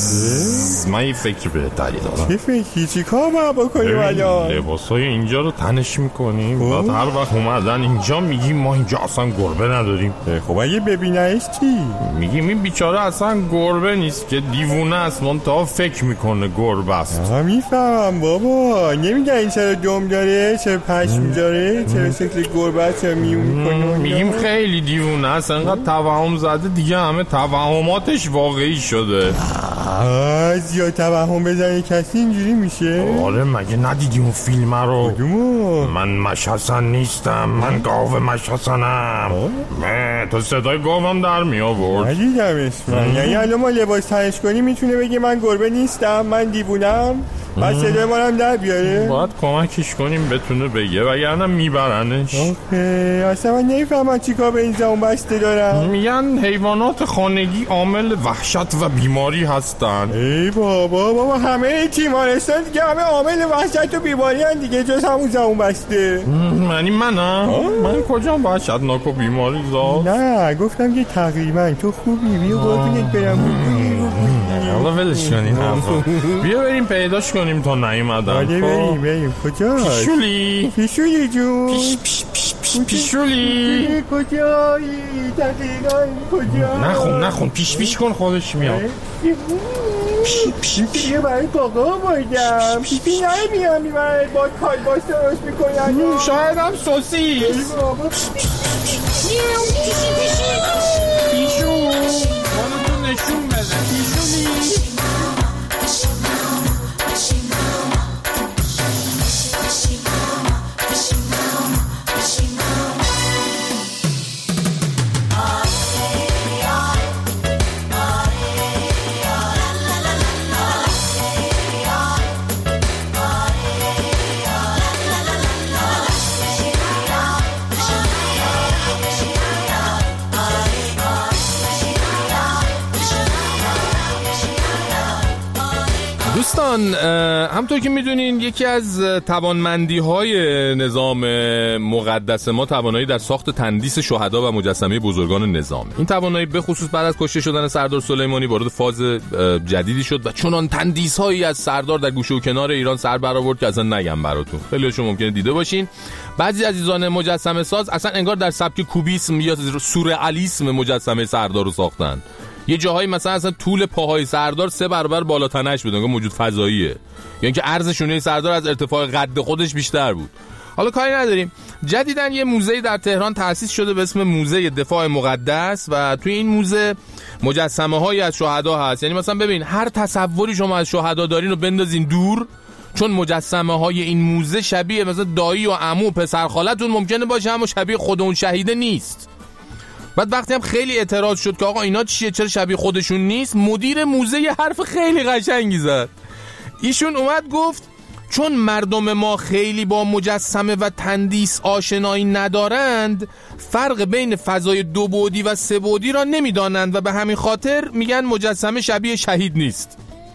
Speaker 2: من یه فکر بهتری دارم.
Speaker 21: چه فکری؟ چی کار باید بکنیم الان؟
Speaker 2: لباس های اینجا رو تنش میکنیم، بعد هر وقت اومدن اینجا میگیم ما اینجا اصلا گربه نداریم.
Speaker 21: خب اگه ببیننش چی؟
Speaker 2: میگیم این بیچاره اصلا گربه نیست که دیوونه است، منتها فکر میکنه گربه است.
Speaker 21: میفهمم بابا، نمیگن این چرا دم داره، چرا پشم داره، چرا شکل گربه است، چرا میون میکنه.
Speaker 2: میگیم خیلی دیوونه است، انقدر توهم زده دیگه همه توهماتش واقعی شده.
Speaker 21: زیاد توهم بزنه کسی اینجوری میشه؟
Speaker 2: آره مگه ندیدی اون فیلم رو؟
Speaker 21: کدومو؟
Speaker 2: من مشحسن نیستم، من گاو مشحسنم. من تو صدای گاوم در می آورد.
Speaker 21: ندیدم اسم. یعنی الان ما لباس تنش کنی میتونه بگه من گربه نیستم، من دیوونم؟ بعد صدای ما هم در بیاره.
Speaker 10: باید کمکش کنیم بتونه بگه وگرنه میبرنش.
Speaker 21: آخه اصلا من نمیفهمم چیکار به این زبون بسته دارم.
Speaker 10: میگن حیوانات خانگی عامل وحشت و بیماری هستن.
Speaker 21: ای بابا بابا همه تیمارستان دیگه همه عامل وحشت و بیماری هن دیگه، جز همون زبون بسته.
Speaker 10: یعنی منم؟ من کجا وحشتناک و بیماری زاد؟
Speaker 21: نه گفتم که تقریبا تو خوبی، بیا قربونت برم.
Speaker 10: حالا ولش کنین حرفا. بیا بریم پیداش کنیم تا نیومدن.
Speaker 21: آره بریم بریم. کجاست؟
Speaker 10: پیشولی
Speaker 21: پیشولی جون.
Speaker 10: پیش پیش پیش پیش پیشولی
Speaker 21: کجایی؟ دقیقا کجا؟
Speaker 10: نخون نخون پیش پیش کن خودش میاد.
Speaker 21: پیش پیش برای کاکا بایدم. پیش پیش نمیام میبرد با کالباس درست میکنن.
Speaker 10: شاید هم سوسیس. پیشو حالا تو نشون بده پیشولی.
Speaker 2: دوستان همطور که میدونین یکی از توانمندی های نظام مقدس ما توانایی در ساخت تندیس شهدا و مجسمه بزرگان نظام. این توانایی به خصوص بعد از کشته شدن سردار سلیمانی وارد فاز جدیدی شد و چنان تندیس هایی از سردار در گوشه و کنار ایران سر برآورد که اصلا نگم براتون. خیلی شما ممکنه دیده باشین. بعضی عزیزان مجسمه ساز اصلا انگار در سبک کوبیسم یا سورئالیسم مجسمه سردار رو ساختن. یه جاهایی مثلا اصلا طول پاهای سردار سه برابر بالا تنش بود، انگار موجود فضاییه، یعنی که عرض شونه سردار از ارتفاع قد خودش بیشتر بود. حالا کاری نداریم. جدیداً یه موزه‌ای در تهران تأسیس شده به اسم موزه دفاع مقدس و توی این موزه مجسمه‌هایی از شهدا هست. یعنی مثلا ببین هر تصوری شما از شهدا دارین رو بندازین دور، چون مجسمه‌های این موزه شبیه مثلا دایی و عمو و پسر خالتون ممکنه باشه اما شبیه خود اون شهیده نیست. بعد وقتی هم خیلی اعتراض شد که آقا اینا چیه، چرا شبیه خودشون نیست، مدیر موزه یه حرف خیلی قشنگی زد. ایشون اومد گفت چون مردم ما خیلی با مجسمه و تندیس آشنایی ندارند، فرق بین فضای دو بعدی و سه بعدی را نمیدانند و به همین خاطر میگن مجسمه شبیه شهید نیست.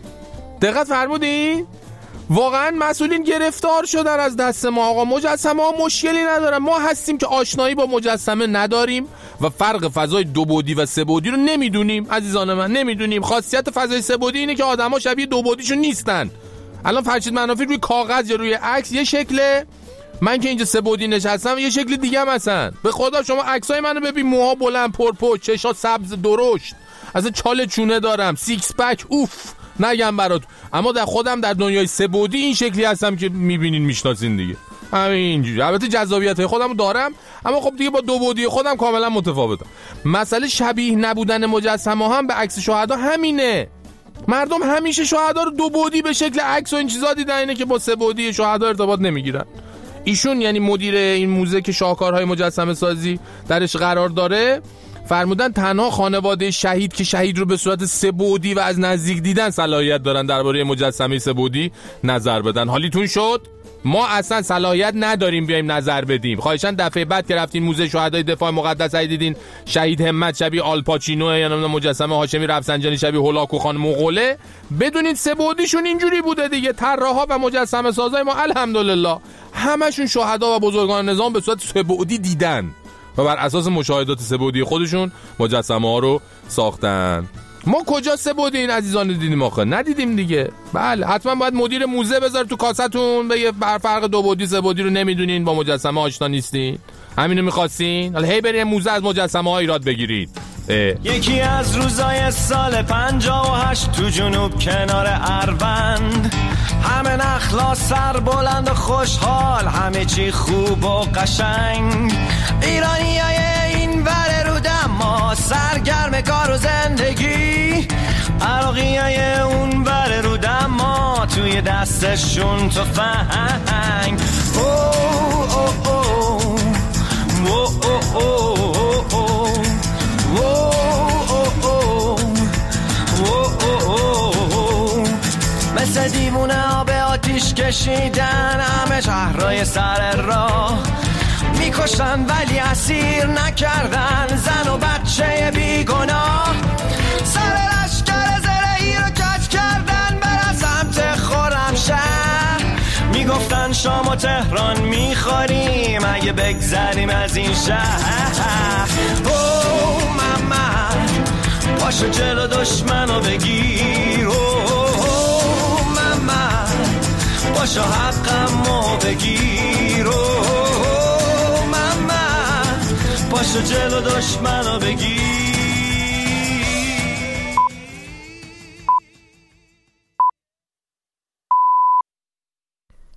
Speaker 2: دقت فرمودین؟ واقعا مسئولین گرفتار شدن از دست ما. آقا مجسمه ها مشکلی ندارن، ما هستیم که آشنایی با مجسمه نداریم و فرق فضای دو بعدی و سه بعدی رو نمیدونیم. عزیزان من نمیدونیم. خاصیت فضای سه بعدی اینه که آدما شبیه دو بعدیشون نیستن. الان فرشید منافی روی کاغذ یا روی عکس یه شکله، من که اینجا سه بعدی نشستم یه شکل دیگه ام. هستن به خدا شما عکسای منو ببین، موها بلند پرپشت، چشا سبز درشت، اصلا چاله چونه دارم، سیکس پک، اوف نگم برات. اما در خودم در دنیای سه بعدی این شکلی هستم که میبینین میشناسین دیگه، همینجوری. البته جذابیت خودمو دارم اما خب دیگه با دو بعدی خودم کاملا متفاوتم. مسئله شبیه نبودن مجسمه هم به عکس شهدا همینه. مردم همیشه شهدا رو دو بعدی به شکل عکس و این چیزا دیدن، اینه که با سه بعدی شهدا ارتباط نمیگیرن. ایشون یعنی مدیر این موزه که شاهکارهای مجسمه سازی درش قرار داره فرمودن تنها خانواده شهید که شهید رو به صورت سه بعدی و از نزدیک دیدن صلاحیت دارن درباره مجسمه سه بعدی نظر بدن. حالیتون شد؟ ما اصلا صلاحیت نداریم بیایم نظر بدیم. خواهشاً دفعه بعد که رفتین موزه شهدای دفاع مقدس دیدین شهید همت شبیه آلپاچینو یا نمیدونم مجسمه هاشمی رفسنجانی شبیه هولاکو خان مغوله، بدونید سه بعدیشون اینجوری بوده دیگه. طراحا و مجسمه سازای ما الحمدلله همشون شهدا و بزرگان نظام به صورت سه بعدی دیدن و بر اساس مشاهدات سه بعدی خودشون مجسمه ها رو ساختن. ما کجا سه بعدی این عزیزان دیدیم آخه؟ ندیدیم دیگه. بله حتما باید مدیر موزه بذار تو کاستون بگه بر فرق دو بعدی سه بعدی رو نمیدونین، با مجسمه آشنا نیستین. همینو می‌خواستین؟ حالا هی برید موزه از مجسمه ها ایراد بگیرید.
Speaker 20: یکی از روزای سال پنجاه و هشت تو جنوب کنار اروند، همه نخلا سر بلند و خوشحال، همه چی خوب و قشنگ. ایرانیای این ور رو دما سرگرم کار و زندگی، عراقیای اون ور رو دما توی دستشون تفنگ. اوه اوه اوه اوه اوه اوه مثل دیوونه ها به
Speaker 3: پیش کشیدن همه شهرهای سر راه، میکشن ولی اسیر نکردن زن و بچه بیگناه. سر لشکر زرهی رو کج کردن برن سمت خرمشهر، میگفتن شام و تهران میخوریم اگه بگذریم از این شهر. او محمد پاشو جلو دشمنو بگیر، او محمد پاشو حقمو بگیر، او محمد پاشو جلو دشمنو بگیر.